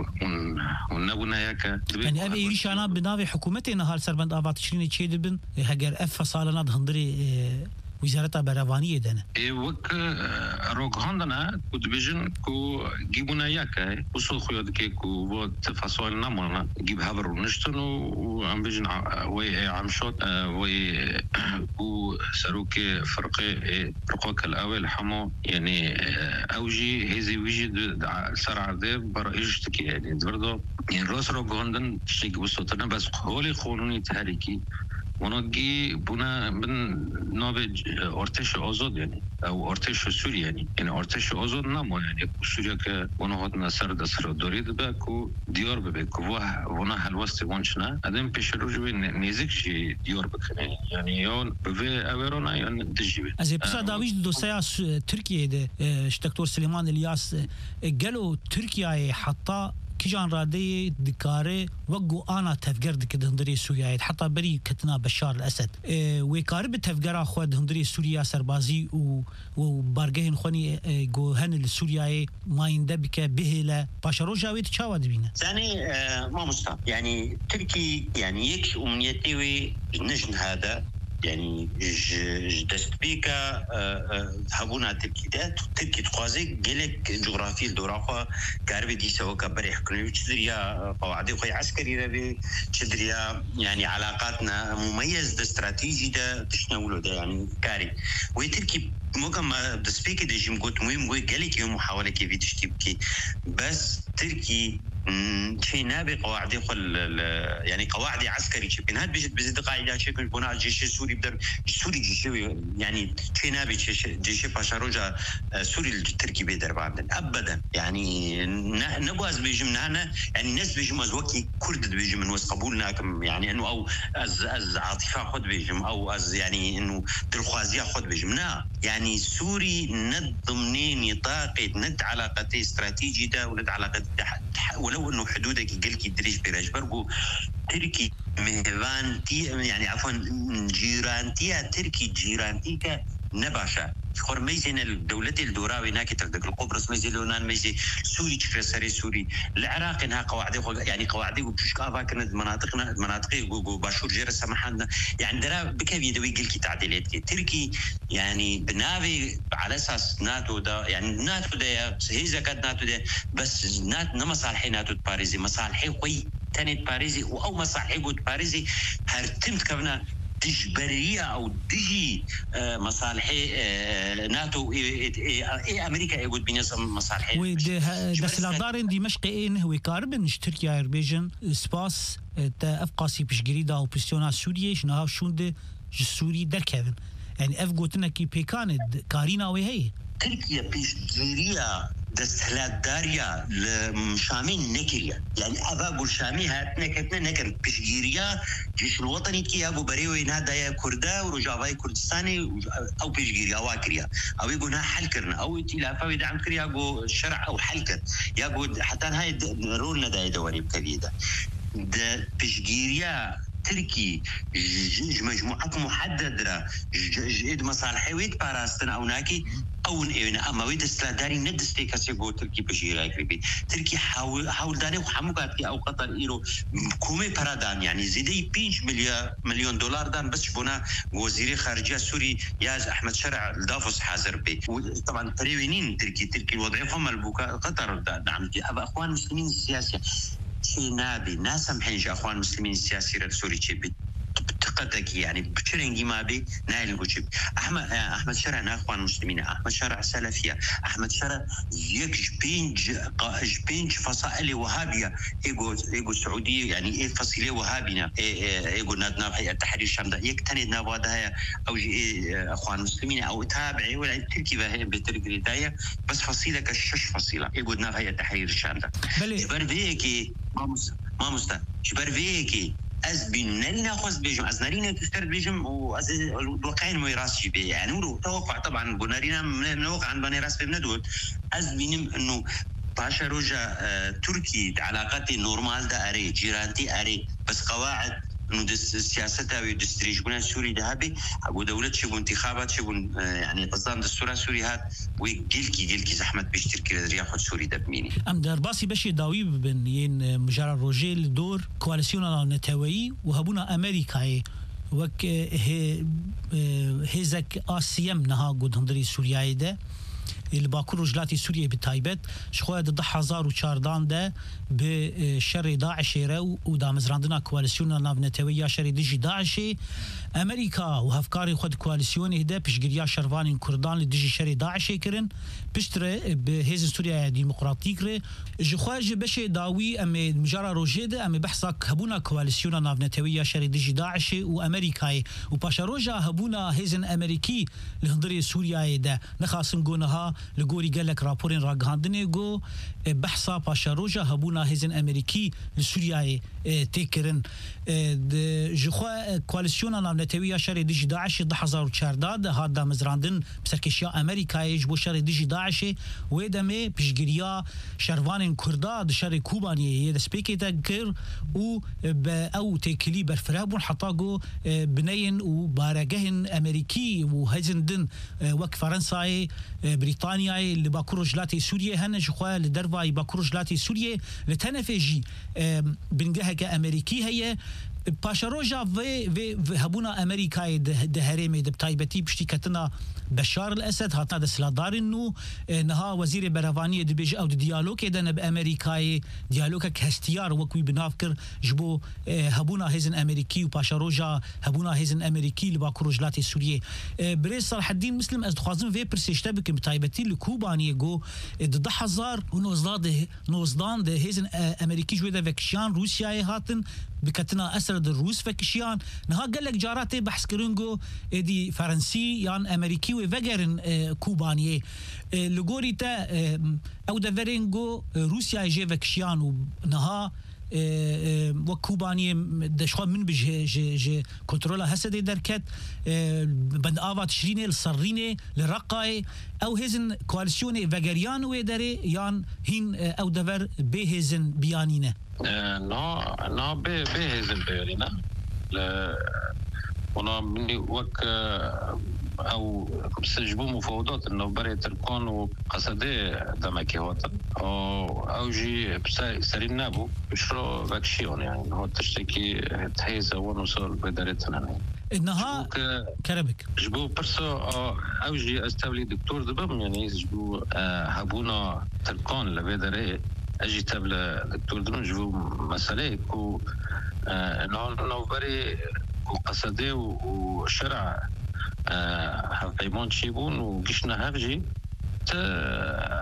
ونبونا ياك يعني ابي يريشانا بناوي حكومتنا هال سربند افات تشريني تشيدبن هاجر اف فصالنا دهندري وزارتها برافانية دنا. إيه وك روك هندنا كود بيجن كو جيبونا ياك وصل خياد كي كو وات فصائل نمونا جيب هبر ونشتنو وعم بيجن وي عم شوت وي كو سروك فرقي رقاك الأول حمو يعني أوجي هذي ويجي سرع ذي برئيشتك يعني برضو يعني راس روك هندن شيء بسوتنا بس هولي قانوني تحريكي ونجي بنا من نابج ارتش آزاد يعني او ارتش سوري يعني يعني ارتش آزاد نمونه يعني سوریا که اونا هات نصر دستر دارید به کو دیار به کو اونا حلوست وانچنا ادم پیش رو به نزدیک شی دیار بکنه يعني یون به اورونا یون دجی از بسا داویج دوسیا ترکیه ده دکتور سلیمان الیاس قالوا ترکیه حتی كيجان رادي دكاري وقو انا تفكر دك دهندري سوريا حتى بري كتنا بشار الاسد اه ويكارب تفكر اخو دهندري سوريا سربازي و وبارجين خوني اه جو هن السوريا ما يندبك بهلا باشرو جاويت تشاود بينا ثاني اه ما مستعد يعني تركي يعني يكش امنيتي نجن هذا يعني دست بيكا هبونا تركي ده تركي تقازي جلك جغرافي الدوراقة كاربي دي سوا كبري حكمي تدريا قواعد وخي عسكري ربي تدريا يعني علاقاتنا مميز ده استراتيجي ده تشنولو ده يعني كاري وتركي ممكن دست بيكا ده جيم قلت مهم وجلك يوم محاولة كيف تشتبكي بس تركي شيء نابي قواعد يقول يعني قواعد عسكري شبين هاد بيجت بزيد قاعدة شكل بناء الجيش السوري بدر السوري جيش يعني شيء نابي جيش باشاروجا سوري التركي بيدر بعدين أبدا يعني نبغى بيجمنا هنا يعني الناس بيجم أزوكي كرد بيجم من وسط قبولنا كم يعني إنه أو أز أز عاطفة خد بيجم أو أز يعني إنه دلخوازية خد بيجمنا يعني سوري ند ضمن نطاق ند علاقتي استراتيجي ده وند علاقة ولو انه حدودك يقلك دريش بيراج برقو تركي مهفانتي يعني عفوا جيرانتيا تركي جيرانتيكا نباشا خور ميزين الدولة الدوراوي ناكي تردك القبرص ميزي لونان ميزي سوري تشكر سري سوري العراق انها قواعدي يعني قواعدي وبشك افا كانت مناطقنا مناطقي باشور جير سمحنا يعني درا بكيف يدوي قلكي تعديلات كي تركي يعني بنافي على اساس ناتو دا يعني ناتو دا هي زكاة ناتو دا بس نات نمصالحي ناتو باريزي مصالحي خوي تانيت باريزي او مصالحي قد باريزي هرتمت كبنا تجبرية أو تجي مصالحي ناتو إيه أمريكا يقول بينس مصالحي وده دسلادارين دمشق إيه هو كاربن نشترك يا إربيجن سباس تا أفقاسي بشجريدا أو بستيونا سوريا شنها شون ده سوري دركذن يعني اف قوتنا كي بيكاند كارينا وهي تركيا بيشجيريا دستهلات داريا لمشامين نكريا يعني أبا شامي هات نكتنا نكر بيشجيريا جيش الوطني كي أبو بريوي نادا يا كردا ورجاوي كردستاني أو بيشجيريا واكريا أو يقولنا حل كرنا أو تلافا ويدعم كريا أو شرع أو حل كر يقول حتى هاي رولنا دا يدوري بكبيدة ده بيشجيريا تركي مجموعات محددة جد مصالحي ويد باراستن أو ناكي أو نأينا أما ويد استلاداري ندستي كسي قو تركي بجيراي كريبي تركي حاول حاول داري وحموقات أو قطر إيرو كومي بارادان يعني زيدي بينش مليون دولار دان بس شبونا وزيري خارجية سوري ياز أحمد شرع الدافوس حاضر بي طبعا تريوينين تركي تركي الوضعيهم البوكا قطر دعم أبا أخوان مسلمين السياسية شيء نابي ناس محنج أخوان المسلمين السياسي رسولي شيء بتقتك يعني بتشرنجي ما بي نايل الوجب أحمد أحمد شرع أخوان المسلمين أحمد شرع سلفية أحمد شرع يك جبينج جبينج فصائل وهابية إيجو إيجو سعودية يعني إيه فصيلة وهابينا إيجو نادنا بهيئة التحرير الشام ده يك تاني نابوادها أو أخوان المسلمين أو تابعي ولا تركي بهي بتركي داية بس فصيلة كشش فصيلة إيجو ناب هيئة التحرير الشام ده جبر فيكي ما مست ما مست جبر فيكي از بيننا خص بيجم از نارينا تستر بيجم وأز الواقعين ما يراسش بيه يعني ولو توقع طبعا قنارينا من واقع عن بني راس بندود از بينم انه باشا روجا آه تركي علاقاتي نورمال دا اري جيرانتي اري بس قواعد انه السياسه والدستريج بنا سوري ذهبي ابو دوله شبو انتخابات شبو آه يعني قصدان دستور سوري هات ويجلكي جلكي زحمه بيشتركي رياح سوري دبميني ام درباسي بشي داوي بن ين مجرى روجيل دور كواليسيون نتاوي وهبونا امريكاي وك هيزك اسيم نها قد هندري سوريا ده الباكور رجلاتي سوريا بتايبت شخويا ضد حزار وشاردان ده بشر داعش ودامزراندنا كواليسيون نافنتويا شر دجي داعش امريكا وهفكاري خد كواليسيون هدا بشجريا شرفان كردان لدجي شر داعش كرن بشتري بهيز سوريا ديمقراطيك جخواج بشي داوي ام مجرى روجيد ام بحثك هبونا كواليسيون نافنتويا شر دجي داعش وامريكا وباشا روجا هبونا هيزن امريكي لهندري سوريا ده نخاسن قونها لقوري قال لك رابورين راقهاندني جو بحثا باشا روجا هبونا هيزن امريكي لسوريا تيكرن جخوا كواليسيون نافنتويا شر دجي داعش ضد حزار وشارداد هذا مزراندن بسركشيا امريكا يجبو شر دجي داعش ويدمي بشجريا شرفان كردا دشر كوباني يد سبيكيتا كر و او تيكلي برفرابون حطاغو بنين وبارجهن امريكي وهيزن دن وك فرنساي بريطانيا اللي باكور رجلاتي سوريا هن جخوا لدرفاي باكور رجلاتي سوريا لتنفجي بنجهك امريكي هي باشا روجا في في هبونا امريكا دهريمي دبتايبتي بشتيكتنا بشار الاسد هاتنا دسلادار انه نها وزير برافانيه دبيج او ديالوج دنا بامريكا ديالوجك هستيار وكوي بنافكر جبو هبونا هيزن امريكي وباشا روجا هبونا هيزن امريكي لباكور رجلاتي سوريا بريس صلاح الدين مسلم از خوازن في برسيشتبك بتايبتي لكوباني جو ضد حزار ونوزداد نوزدان ده هيزن امريكي جوده فكشان روسيا هاتن بكتنا أسرد الروس فكشيان نها قال لك جاراتي بحث كرنجو دي فرنسي يان أمريكي وفجرن كوبانية لجوري تا أو دفرنجو روسيا يجي فكشيان ونها وكوبانية دشخوا من بج ج كنترولا هسدي دركت بند آفات شرينة الصرينة للرقاي أو هزن كواليسيون فجريان ويدري يان هين أو دفر بهزن بيانينه نا نا به بهزن بيانينه ل ونا مني وك او بسجبو مفاوضات انه بري تركون وقصدي دمكي هوتن او او جي سرين نابو بشرو فاكشيون يعني هو تشتكي تهيزا ونوصل بدارتنا انها كربك جبو برسو او جي استولي دكتور دبم يعني جبو هابونا تركون لبداري اجي تبلا دكتور دبم جبو مسألة كو انه انه بري وقصدي وشرع هفايمون شيبون وقشنا هفجي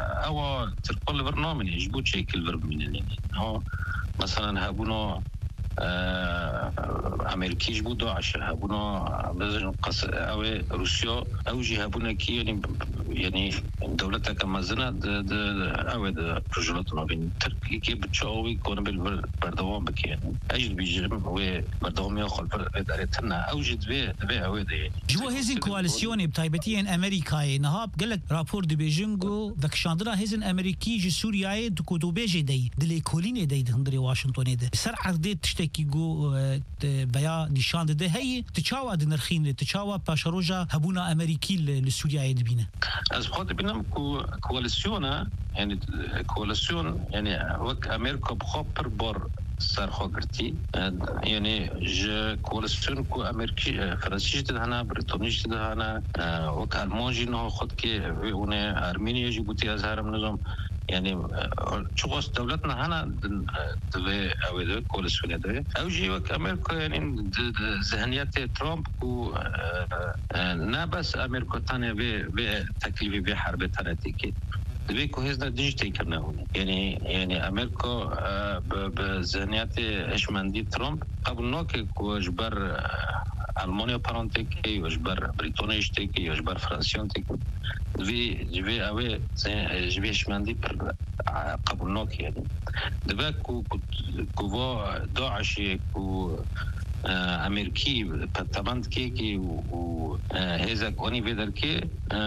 أو تركول برنامج يجبو شيء كل برنامج يعني هو مثلا هابونو امریکیش بود داعش هبونا بزن قص او روسيا او جي هبونا كي يعني يعني دولتها كما زنا د او د رجلاتنا بين تركيا بتشاوي كون بالبردوام بكين اجد بيجرم هو بردوام ياخذ ادارتنا اوجد به به او دي جو هزين كواليسيون بتايبتين امريكاي نهاب قال لك رابور دي بيجينغو فكشاندرا هزين امريكي جي سوريا دكو بيجي دي دلي كولين دي هندري واشنطن دي سر عقد تشتكي جو بيا نشان ده هي تشاوا دنرخين تشاوا باشروجا هبونا امريكي لسوريا دبينا از خاطر بینم کواليسيون يعني کواليسيون يعني وك امريكا بخبر بار سرخوگرتی يعني ج کواليسيون کو امریکی فرانسیش ده هنا بریتانیش ده هنا وك المانجی نه خود که اونه ارمنیا جیبوتی از هرم نظام يعني شخص دولتنا هنا دو او دو کواليسيون ده او جي وك امريكا يعني ذهنيات ترامب و نه بس امريكا تانه به به تکلیف به حرب تنتیکی دبي كوهزنا ديجيتال كنا هنا يعني يعني امريكا بذهنيات اشمندي ترامب قبل نوك وجبر المانيا بارانتيكي وجبر بريطانيا اشتكي وجبر فرنسا تيكي دبي دبي اوي جبي اشمندي قبل نوك يعني دبا كو كو داعش كو امریکی پتمند کی کی و هزا کنی بدر کی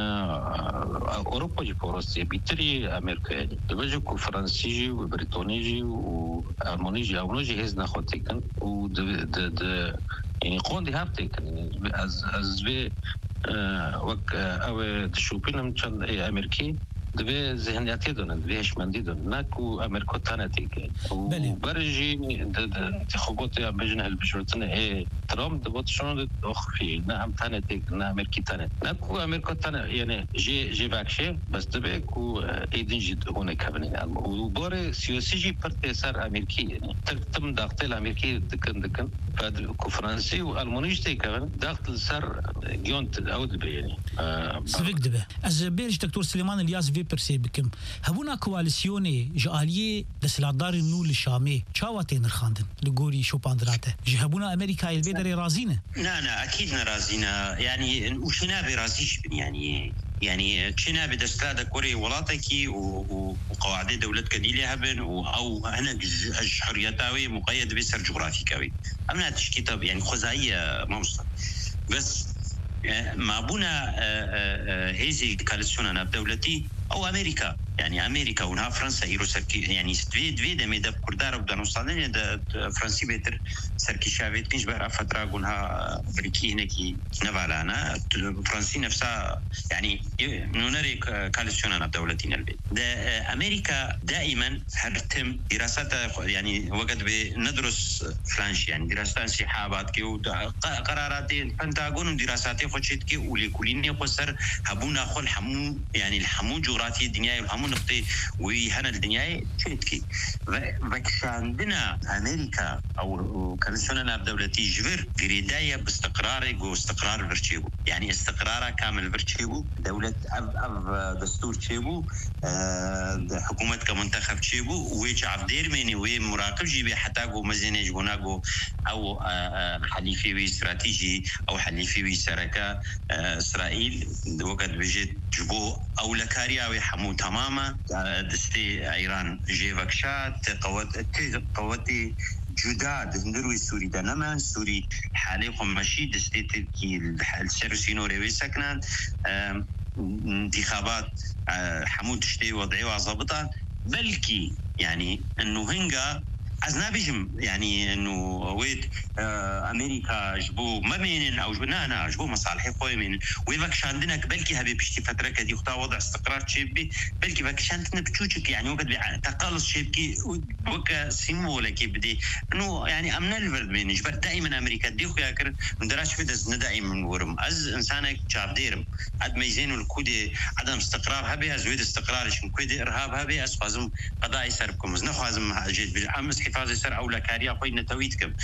اروپا جی پروستی بیتری امریکا یعنی دوجه کو فرانسیجی و بریتانیجی و آلمانیجی اونجی هز نخوتی کن و د د یعنی قوندی هفته کن از از به وک او تشوفینم چند امریکی دبي ذهنياتي دون دبي هشمندي دون ناكو امريكا تانتي وبرجي انتخابات بجنه البشرتنا ايه ترامب دبوت شلون اخفي نعم تانتي نا امريكا تانت ناكو امريكا تانت يعني جي جي باكشي بس دبي كو ايدين جد هنا كابني وبار سياسي جي برتي صار امريكي يعني تم ضغط الامريكي دكن دكن كو فرنسي والماني جتي كمان ضغط صار جونت او دبي يعني سفيك دبي از بيرج دكتور سليمان الياس برسي بكم هبونا كواليسيوني جاليه دسلادار النول الشامي شاواتين الخاندن لغوري شو باندراته جهبونا امريكا البيدري رازينه لا لا اكيد رازينه يعني وشنا برازيش يعني يعني كنا بدستاده كوري ولاتكي وقواعد دولة كديلة هبن او هنا حريتاوي مقيد بسر جغرافيكاوي امنا تشكيتها يعني خزائيه موصل بس ما بونا هذه كالسيون دولتي او امريكا يعني امريكا ونها فرنسا ايرو سركي يعني دوي دوي دمي د كردار بدن وصلنا د فرنسي بيتر سركي شافيت كنج بقى فتره قلها امريكي هناكي نفالانا فرنسي نفسها يعني نونري كالسيون دولتين البيت د امريكا دائما هرتم دراسات يعني وقت بندرس فلانش يعني دراسات انسحابات كي قرارات البنتاغون دراسات خوشيت كي ولكلين قصر هبونا خل حمو يعني الحمو جغرافيا الدنيا وهم نقطة وهنا الدنيا شيء عندنا أمريكا أو كالسيوننا بدولتي جبر جريداية باستقرار جو استقرار برشيبو يعني استقرار كامل برشيبو دولة أب أب دستور شيبو أه حكومة كمنتخب شيبو ويش عبدير مني ومراقب جيبي حتى جو مزينة جونا جو أو أه حليفي واستراتيجي أو حليفي وسركة أه إسرائيل وقت بيجي جبو أو لكاريا ويحمو تماما دستي إيران جيفكشات قوات قواتي جداد هندروي سوري دنما سوري حاليهم ماشي دستي تركي السيرسينو ريوي سكنان انتخابات حمود شتي وضعي وظابطة بلكي يعني انه هنجا أزنابيجم يعني إنه ويد أمريكا جبو ما بين أو جبنا أنا جبو مصالح قوي من ويفكش عندنا بلكي هبي بشتي فترة كدي خطا وضع استقرار شيبي بلكي فكش عندنا بتشوشك يعني وقت تقلص شيبكي وك سيمولا كي بدي إنه يعني أمن البلد بين جبر دائما أمريكا دي خويا كر مدرش في دز دائما ورم أز إنسانك شاب ديرم عد ميزين والكودي عدم استقرار هبي أزويد استقرارش كودي إرهاب هبي أسفازم قضاء سربكم نخوازم جيد بالأمس حفاظ سر أو لكاريا خوي نتويتكم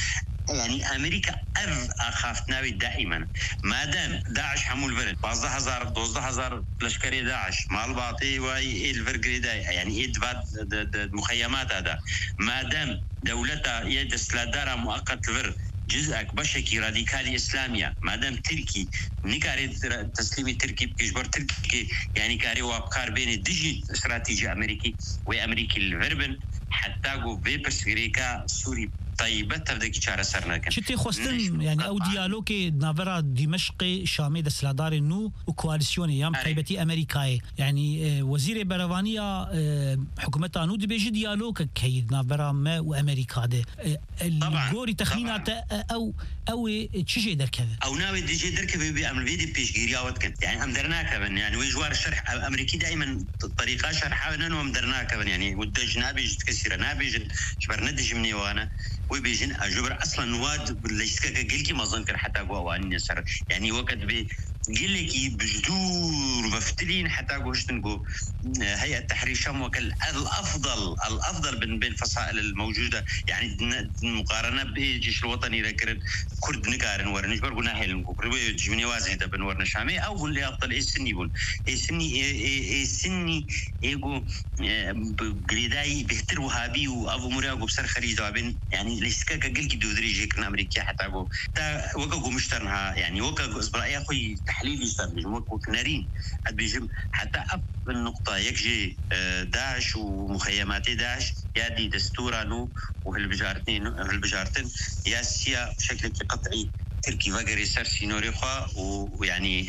يعني أمريكا أف أخافتنا دائما ما دام داعش حمول برد بازده هزار دوزده هزار لشكري داعش مال باطي واي الفرقريدا يعني إيد بعد مخيمات هذا ما دام دولتها يد سلادارة مؤقت الفر جزءك بشكي راديكالي إسلامية ما دام تركي نكاري تسليمي تركي بيجبر تركي يعني كاري وابكار بين ديجي استراتيجي أمريكي وأمريكي الفربن حتى جو بيبرس غريكا سوري طيبة تبدأ كشارة سرنا كان. شتى خواستن يعني أو ديالوج نافرا دمشق شامي دسلادار النو وكواليسيوني يام طيبتي أمريكاي يعني وزير برلمانية حكومتها نو دبيج ديالوج كيد نافرا ما وأمريكا ده الجوري تخمينات أو أو تشجع دركبة أو ناوي ديجي دركبة بأمر فيدي بيش جرياوت كان يعني أم درناك بن يعني وجوار الشرح أمريكي دائما طريقة شرحها إنه أم درناك بن يعني ودج نابج كثير نابج شبر ندج مني وأنا وبيجن أجبر أصلاً نواد ليش كجيل كي ما ظنكر حتى قوانين سر يعني وقت بي جيل كي بجدور بفتلين حتى قوش تنقو هيئة تحرير شام وكل الأفضل الأفضل بين بين الفصائل الموجودة يعني مقارنة بالجيش الوطني ذكر كرد نكارن ورنجبر قلنا هيل نقول جمني وازن ده بنورنا شامي أو قل لي أبطل إيه سني قول إيه سني إيه سني إيجو بجريداي بهتر وهابي وأبو مراقب بسر خليج دابين يعني ليش كجيل كي دودري جيك أمريكا حتى قو تا وقعوا مشترنها يعني وقع إصبر يا أخوي تحليل يستخدم وكنارين بيجم حتى أب النقطة يكجي داعش ومخيمات داعش يادي دستورانو وهالبجارتين هالبجارتين ياسيا بشكل قطعي تركي فقري سر سينوريخا ويعني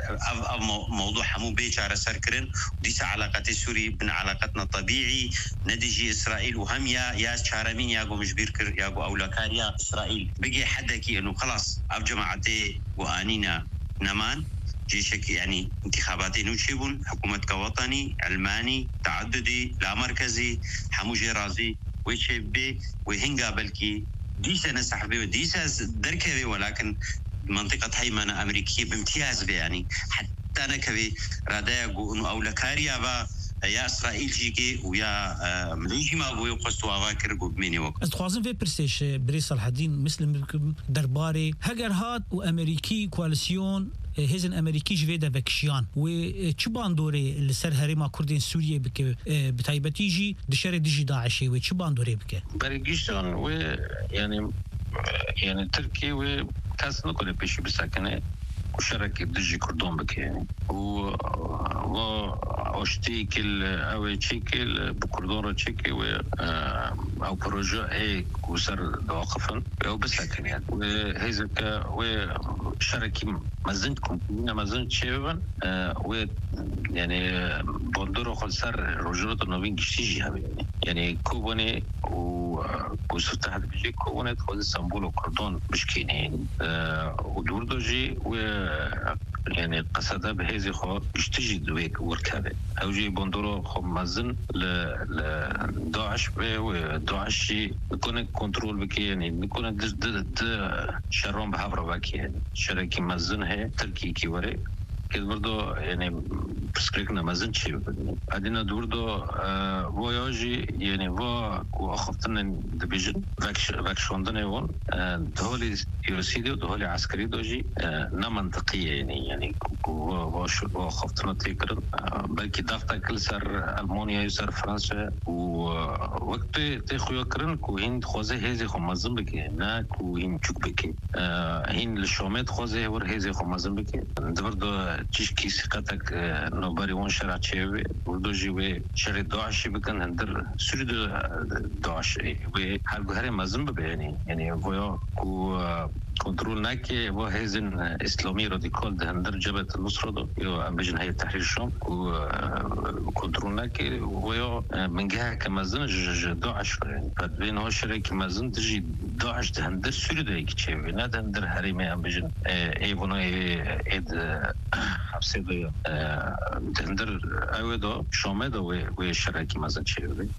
موضوع حمو بيش على سركرن وديس علاقات سوري بن علاقتنا طبيعي نديجي إسرائيل وهم يا يا شارمين ياقو مجبير كر ياقو أولاكان يا إسرائيل بقي حدكي إنه خلاص أب جماعتي وآنينا نمان جيشك يعني انتخاباتي نوشيبون حكومة كوطني علماني تعددي لا مركزي حموجي رازي ويشبي وهنجا بلكي ديسا نسحبي وديسا دركبي ولكن منطقة هيمنة أمريكية بامتياز بي يعني حتى أنا كبي رادايقو إنه أولكاريا با يا إسرائيل جيكي ويا مليجي ما بوي وقصوا أواكر بميني وقت. أستخدم في برسيش بريس الحدين مثل درباري هجر هات وأمريكي كواليسيون هزن أمريكي جويدا بكشيان وشبان دوري اللي سر هريما كردين سوريا بك بتايبتيجي دشرة ديجي داعشي وشبان دوري بك. بريجيشون و يعني يعني تركي وكاس نقول بيشي بساكنة وشارك دجي كردون بك يعني و واشتي كل أو تشيكل بكردون تشيكي و أو بروجة هيك وصار واقفا أو بس لكن يعني وهذا وشارك مازنتكم هنا مازنت شبابا و يعني بندرو خلصار رجولة النوين جشتيجي يعني يعني كوبوني و وستحت بيجي كوبوني تخذ اسطنبول وكردون مشكين يعني ودور دوجي و يعني قصدا بهذه خو يشتجي دويك وركابه اوجي بندرو خو مازن ل لداعش وداعش يكون كنترول بك يعني يكون د شرهم بحبر بك يعني شركه مازن هي تركي كي وري كده برضو يعني بسكريكنا مازن شيء عندنا دوردو فواياجي يعني فوا وأخذتنا دبيجن فاكش فاكشوندنا يوم دهولي يرسيدي ودهولي عسكري دوجي نا منطقية يعني يعني واش وأخذتنا تيكرن بلكي دافتا كل سر ألمانيا يسر فرنسا ووقت تيخو يكرن كوهين خوزه هذي خو مازن بكي نا كوهين تشوك بكي هين للشومات خوزه ور هذي خو مازن بكي دبردو تشكي سقطك نوباري وان شرع شيء وردوجي و شرع داعش بكن هندر سرد داعش و هالجهري مازن بيعني يعني ويا كو كنترول ناكي وهزن إسلامي راديكال ده هندر جبهة النصرة ده يو أمبيجن هي تحرير الشام وكنترول ناكي ويا من جهة كمازن داعش يعني فبين هو شركة مازن تجي داعش ده هندر سرد هيك شيء ناد هندر هريمة أمبيجن إيه بنا إيه حبسي تندر أودا شامدا وشراكي مازن شيء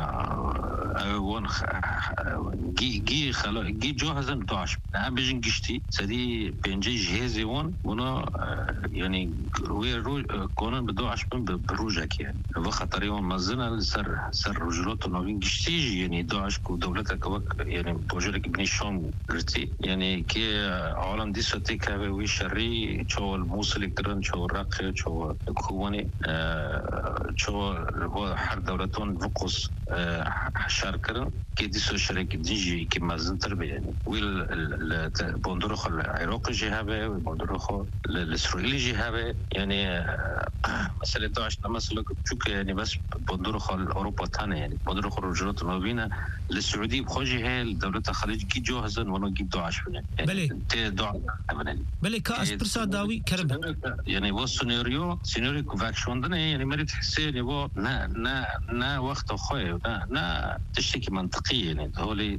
وان جي جي خلا جي جاهزن داش أنا بيجن قشتي سدي بينجي جهزي وان ونا يعني ويرو كونن بداش من بروجك يعني وخطري وان مازن سر سر رجلات نوين قشتي يعني داش كو دولتك كوك يعني بوجرك بني شام قرتي يعني كي عالم دي ستيك هاوي شري شو الموصل يقدرن شو الرق شو كواني شو هو حر دولتون فقص شاركرن كي دي سو شركة ديجي كي مازن تربي يعني ويل بندروخ العراق جهابه وبندروخ الإسرائيلي جهابه يعني مسألة داعش مثلا شوك يعني بس بندروخ أوروبا تاني يعني بندروخ الرجلات النوبينا للسعودية بخوجي هي الدولة الخليج كي جوهزن وانا جيب داعش يعني بلي تي داعش بلي كاس برسا داوي كرم يعني هو سيناريو سيناريو كوفاكشون يعني مريت حسين يبغى نا نا نا وقت أخوي نا نا تشتكي منطقية يعني هولي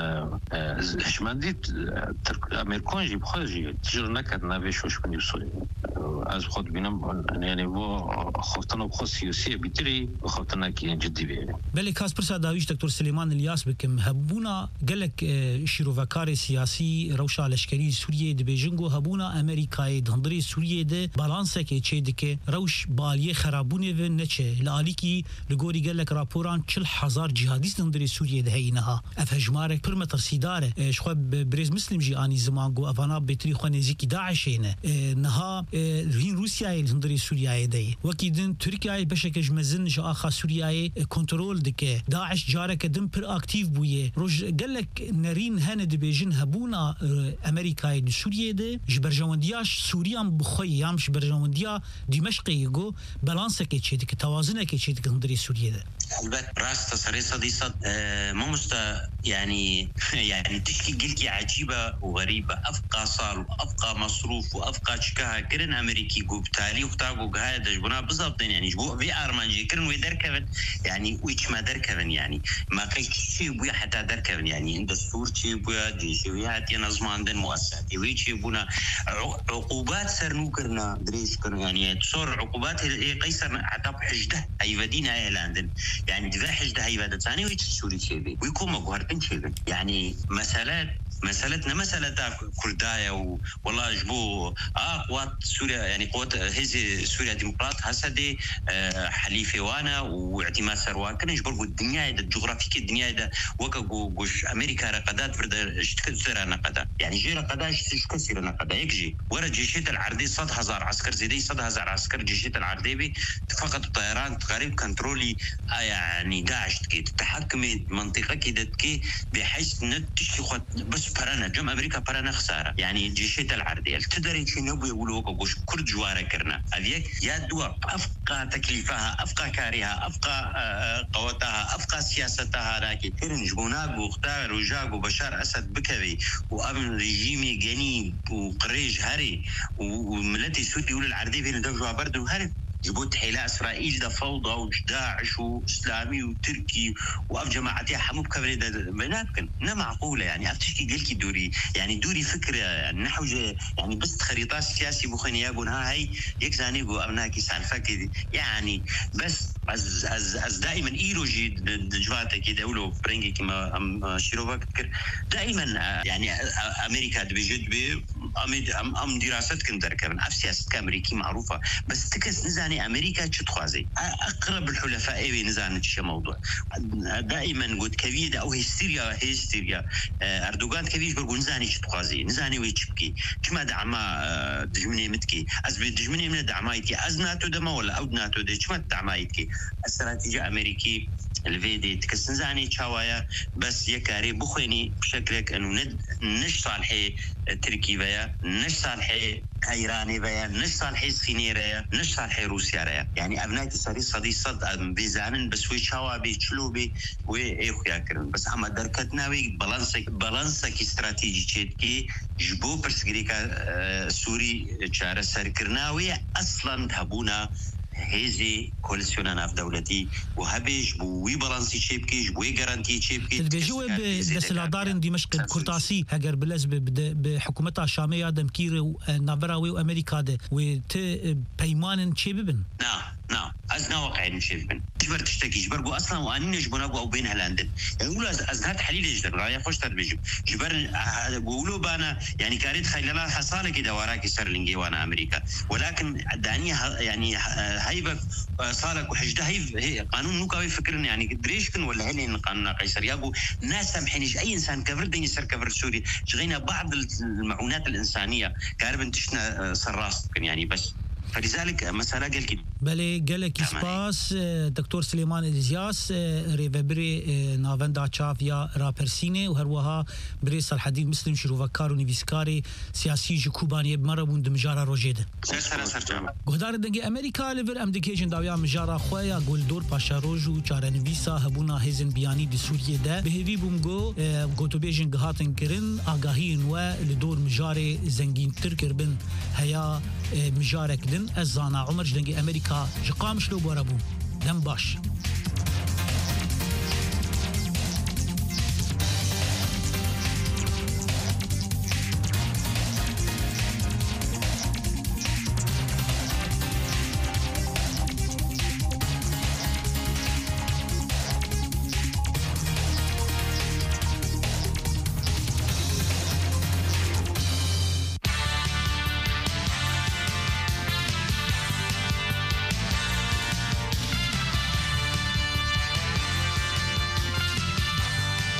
حشمانديت أمريكان جيب خارجي تجر نكد نافيش وش من يوصل از خود بینم يعني هو خفتنا بخو سياسية بيتري وخفتنا كي جدي بيه بلي كاس برسا داويش دكتور سليمان الياس بكم هبونا قالك شيروفاكاري سياسي روشا لشكري سوريا دي بيجنغو هبونا أمريكاي دهندري سوريا دي بالانسا كي تشيدك روش باليه خرابوني في نتشه لاليكي لغوري قالك رابوران چل حزار جهاديست دهندري سوريا دي هينها افهجمارك برمتر سيداره شخو بريز مسلم جي اني زمانغو افانا بيتري خو نزيكي داعشينه نها هين روسيا الهندري سوريا دي وكيدن تركيا بشكل مزن جا اخا سوريا كنترول دك داعش جارك دم بر اكتيف بويه روج قالك نرين هند بيجن هبونا امريكا دي سوريا دي جبرجوندياش سوريا بخوي يامش برجونديا دمشق يجو بالانس كي تشيدك توازن كي تشيدك هندري سوريا دي البت راس تصري صديصة مو مستا يعني يعني تشكي قلتي عجيبة وغريبة أفقى صار وأفقى مصروف وأفقى شكاها كرن أمريكي جو بتالي وختاقو هاي دجبنا بالضبط يعني جبو في أرمانجي كرن ويدر كفن يعني ويش ما در كفن يعني ما قيت شيء بويا حتى در كفن يعني عند السور شيء بويا جيشي وياتي نظمان دن مؤسساتي ويشي بونا عقوبات سرنو كرنا دريس كرنا يعني تصور عقوبات هي قيصر حتى بحجده أي مدينة إعلان يعني دفاع حجده هي بدأ ثاني ويتسوري شيء ويكون مقهرتين شيء يعني مسألة مسألتنا مسألة كردايا والله جبو آه قوات سوريا يعني قوات هذه سوريا ديمقراط هسدي آه حليفة وانا واعتماد سروان كنا جبروا الدنيا ده الجغرافيك الدنيا ده وكجو جوش أمريكا رقدات فرد اشتكسر نقدا يعني جي رقدا اشتكسر نقدا يكجي ورا جيشات العردي صد هزار عسكر زيدي صد هزار عسكر جيشات العردي بي فقط طيران غريب كنترولي آه يعني داعش كي تحكم منطقة كده كي بحيث نتشي خد بس برانا جم أمريكا برانا خسارة يعني جيشات العردية تدري شنو بيقولوا وقوش كرد جوارة كرنا هذيك يا دوا أفقى تكليفها أفقى كاريها أفقى قوتها أفقى سياستها راكي كرن جبوناق واختار وجاق وبشار أسد بكبي وأمن رجيمي جني وقريج هري وملتي سوري يقول العردية بين دجوا برد وهري جبوت حيلاء إسرائيل ده فوضى وداعش وإسلامي وتركي وأف جماعتها حموب كبري ده بنابكن نا معقولة يعني أفتشكي قلكي دوري يعني دوري فكرة يعني نحو يعني بس خريطات سياسي بخيني يقول ها هاي يكزاني قو أبناكي سالفة يعني بس از از از دائما إيروجي دجواته كده ولو برينجي كما أم شيروفا كتكر دائما يعني أمريكا بجد ب أم أم دراسات كندر كمان أف سياسة كأمريكي معروفة بس تكس نزاني أمريكا تشتخوازي أقرب الحلفاء بي نزاني تشي موضوع دائما قلت كبيدة أو هستيريا هستيريا أردوغان كبير برقو نزاني تشتخوازي نزاني ويتشبكي كما دعما دجمني متكي أزبي دجمني من دعمايتي أزناتو دما ولا أودناتو دي كما دعمايتكي استراتيجية أمريكي الفيدي تكس نزاني تشاوايا بس يكاري بخيني بشكلك أنه ند نش صالحي تركي بيا نش صالحي إيراني بيا نش صالحي صيني ريا نش صالحي روسيا ريا يعني أبنائي سري صدي صد بيزانن بس وي شوابي تشلوبي وي إخويا كرن بس أما دركتنا وي بالانسك بالانسك استراتيجي تشيتكي جبو برسكريكا سوري شارع سركرناوي أصلا هبونا هيزي كولسيون ناف دولتي وهبش بوي بالانسي تشيبكيش بوي جارانتي تشيبكي البيجو بدسلادار دمشق كورتاسي هاجر بالنسبه بحكومتها الشاميه دمكير ونافراوي وامريكا ده وت بيمان تشيبن نعم نعم أزنا واقعين شيبن جبر تشتكي جبر أصلا وأني نجبنا أو بين هلاندن يعني يقولوا أزنا تحليل يجدر لا يخش تربيجو جبر بقولوا بانا يعني كاريت خيلنا حصانة كده وراك سرلينجي وأنا أمريكا ولكن دعني يعني هيبك صالك وحجده هي قانون نوكا فكرنا يعني دريشكن ولا هني قانون قيصر يابو ناس سامحينيش أي إنسان كفر دني سر كفر سوري شغينا بعض المعونات الإنسانية كاربن تشنا سراس يعني بس فلذلك مسألة قال كده بله قالك إسباس دكتور سليمان إليزياس ريفبري نافندا تشافيا رابرسيني وهروها بريس الحديد مسلم شروفكار ونيفيسكاري سياسي جكوباني بمرة بوند مجارة روجيدة سر سر سر جامع قهدار دنجي أمريكا ليفر أمديكيشن داويا مجارة خويا قول دور باشا روجو چارة نويسا هبونا هزن بياني دي سوريا ده بهيفي بومگو قوتو بيجن قهاتن كرن آگاهين و لدور مجارة زنگين تركر بن هيا مجارة كدن الزانا عمر جدنجي أمريكا جقام شلو بورابو دم باش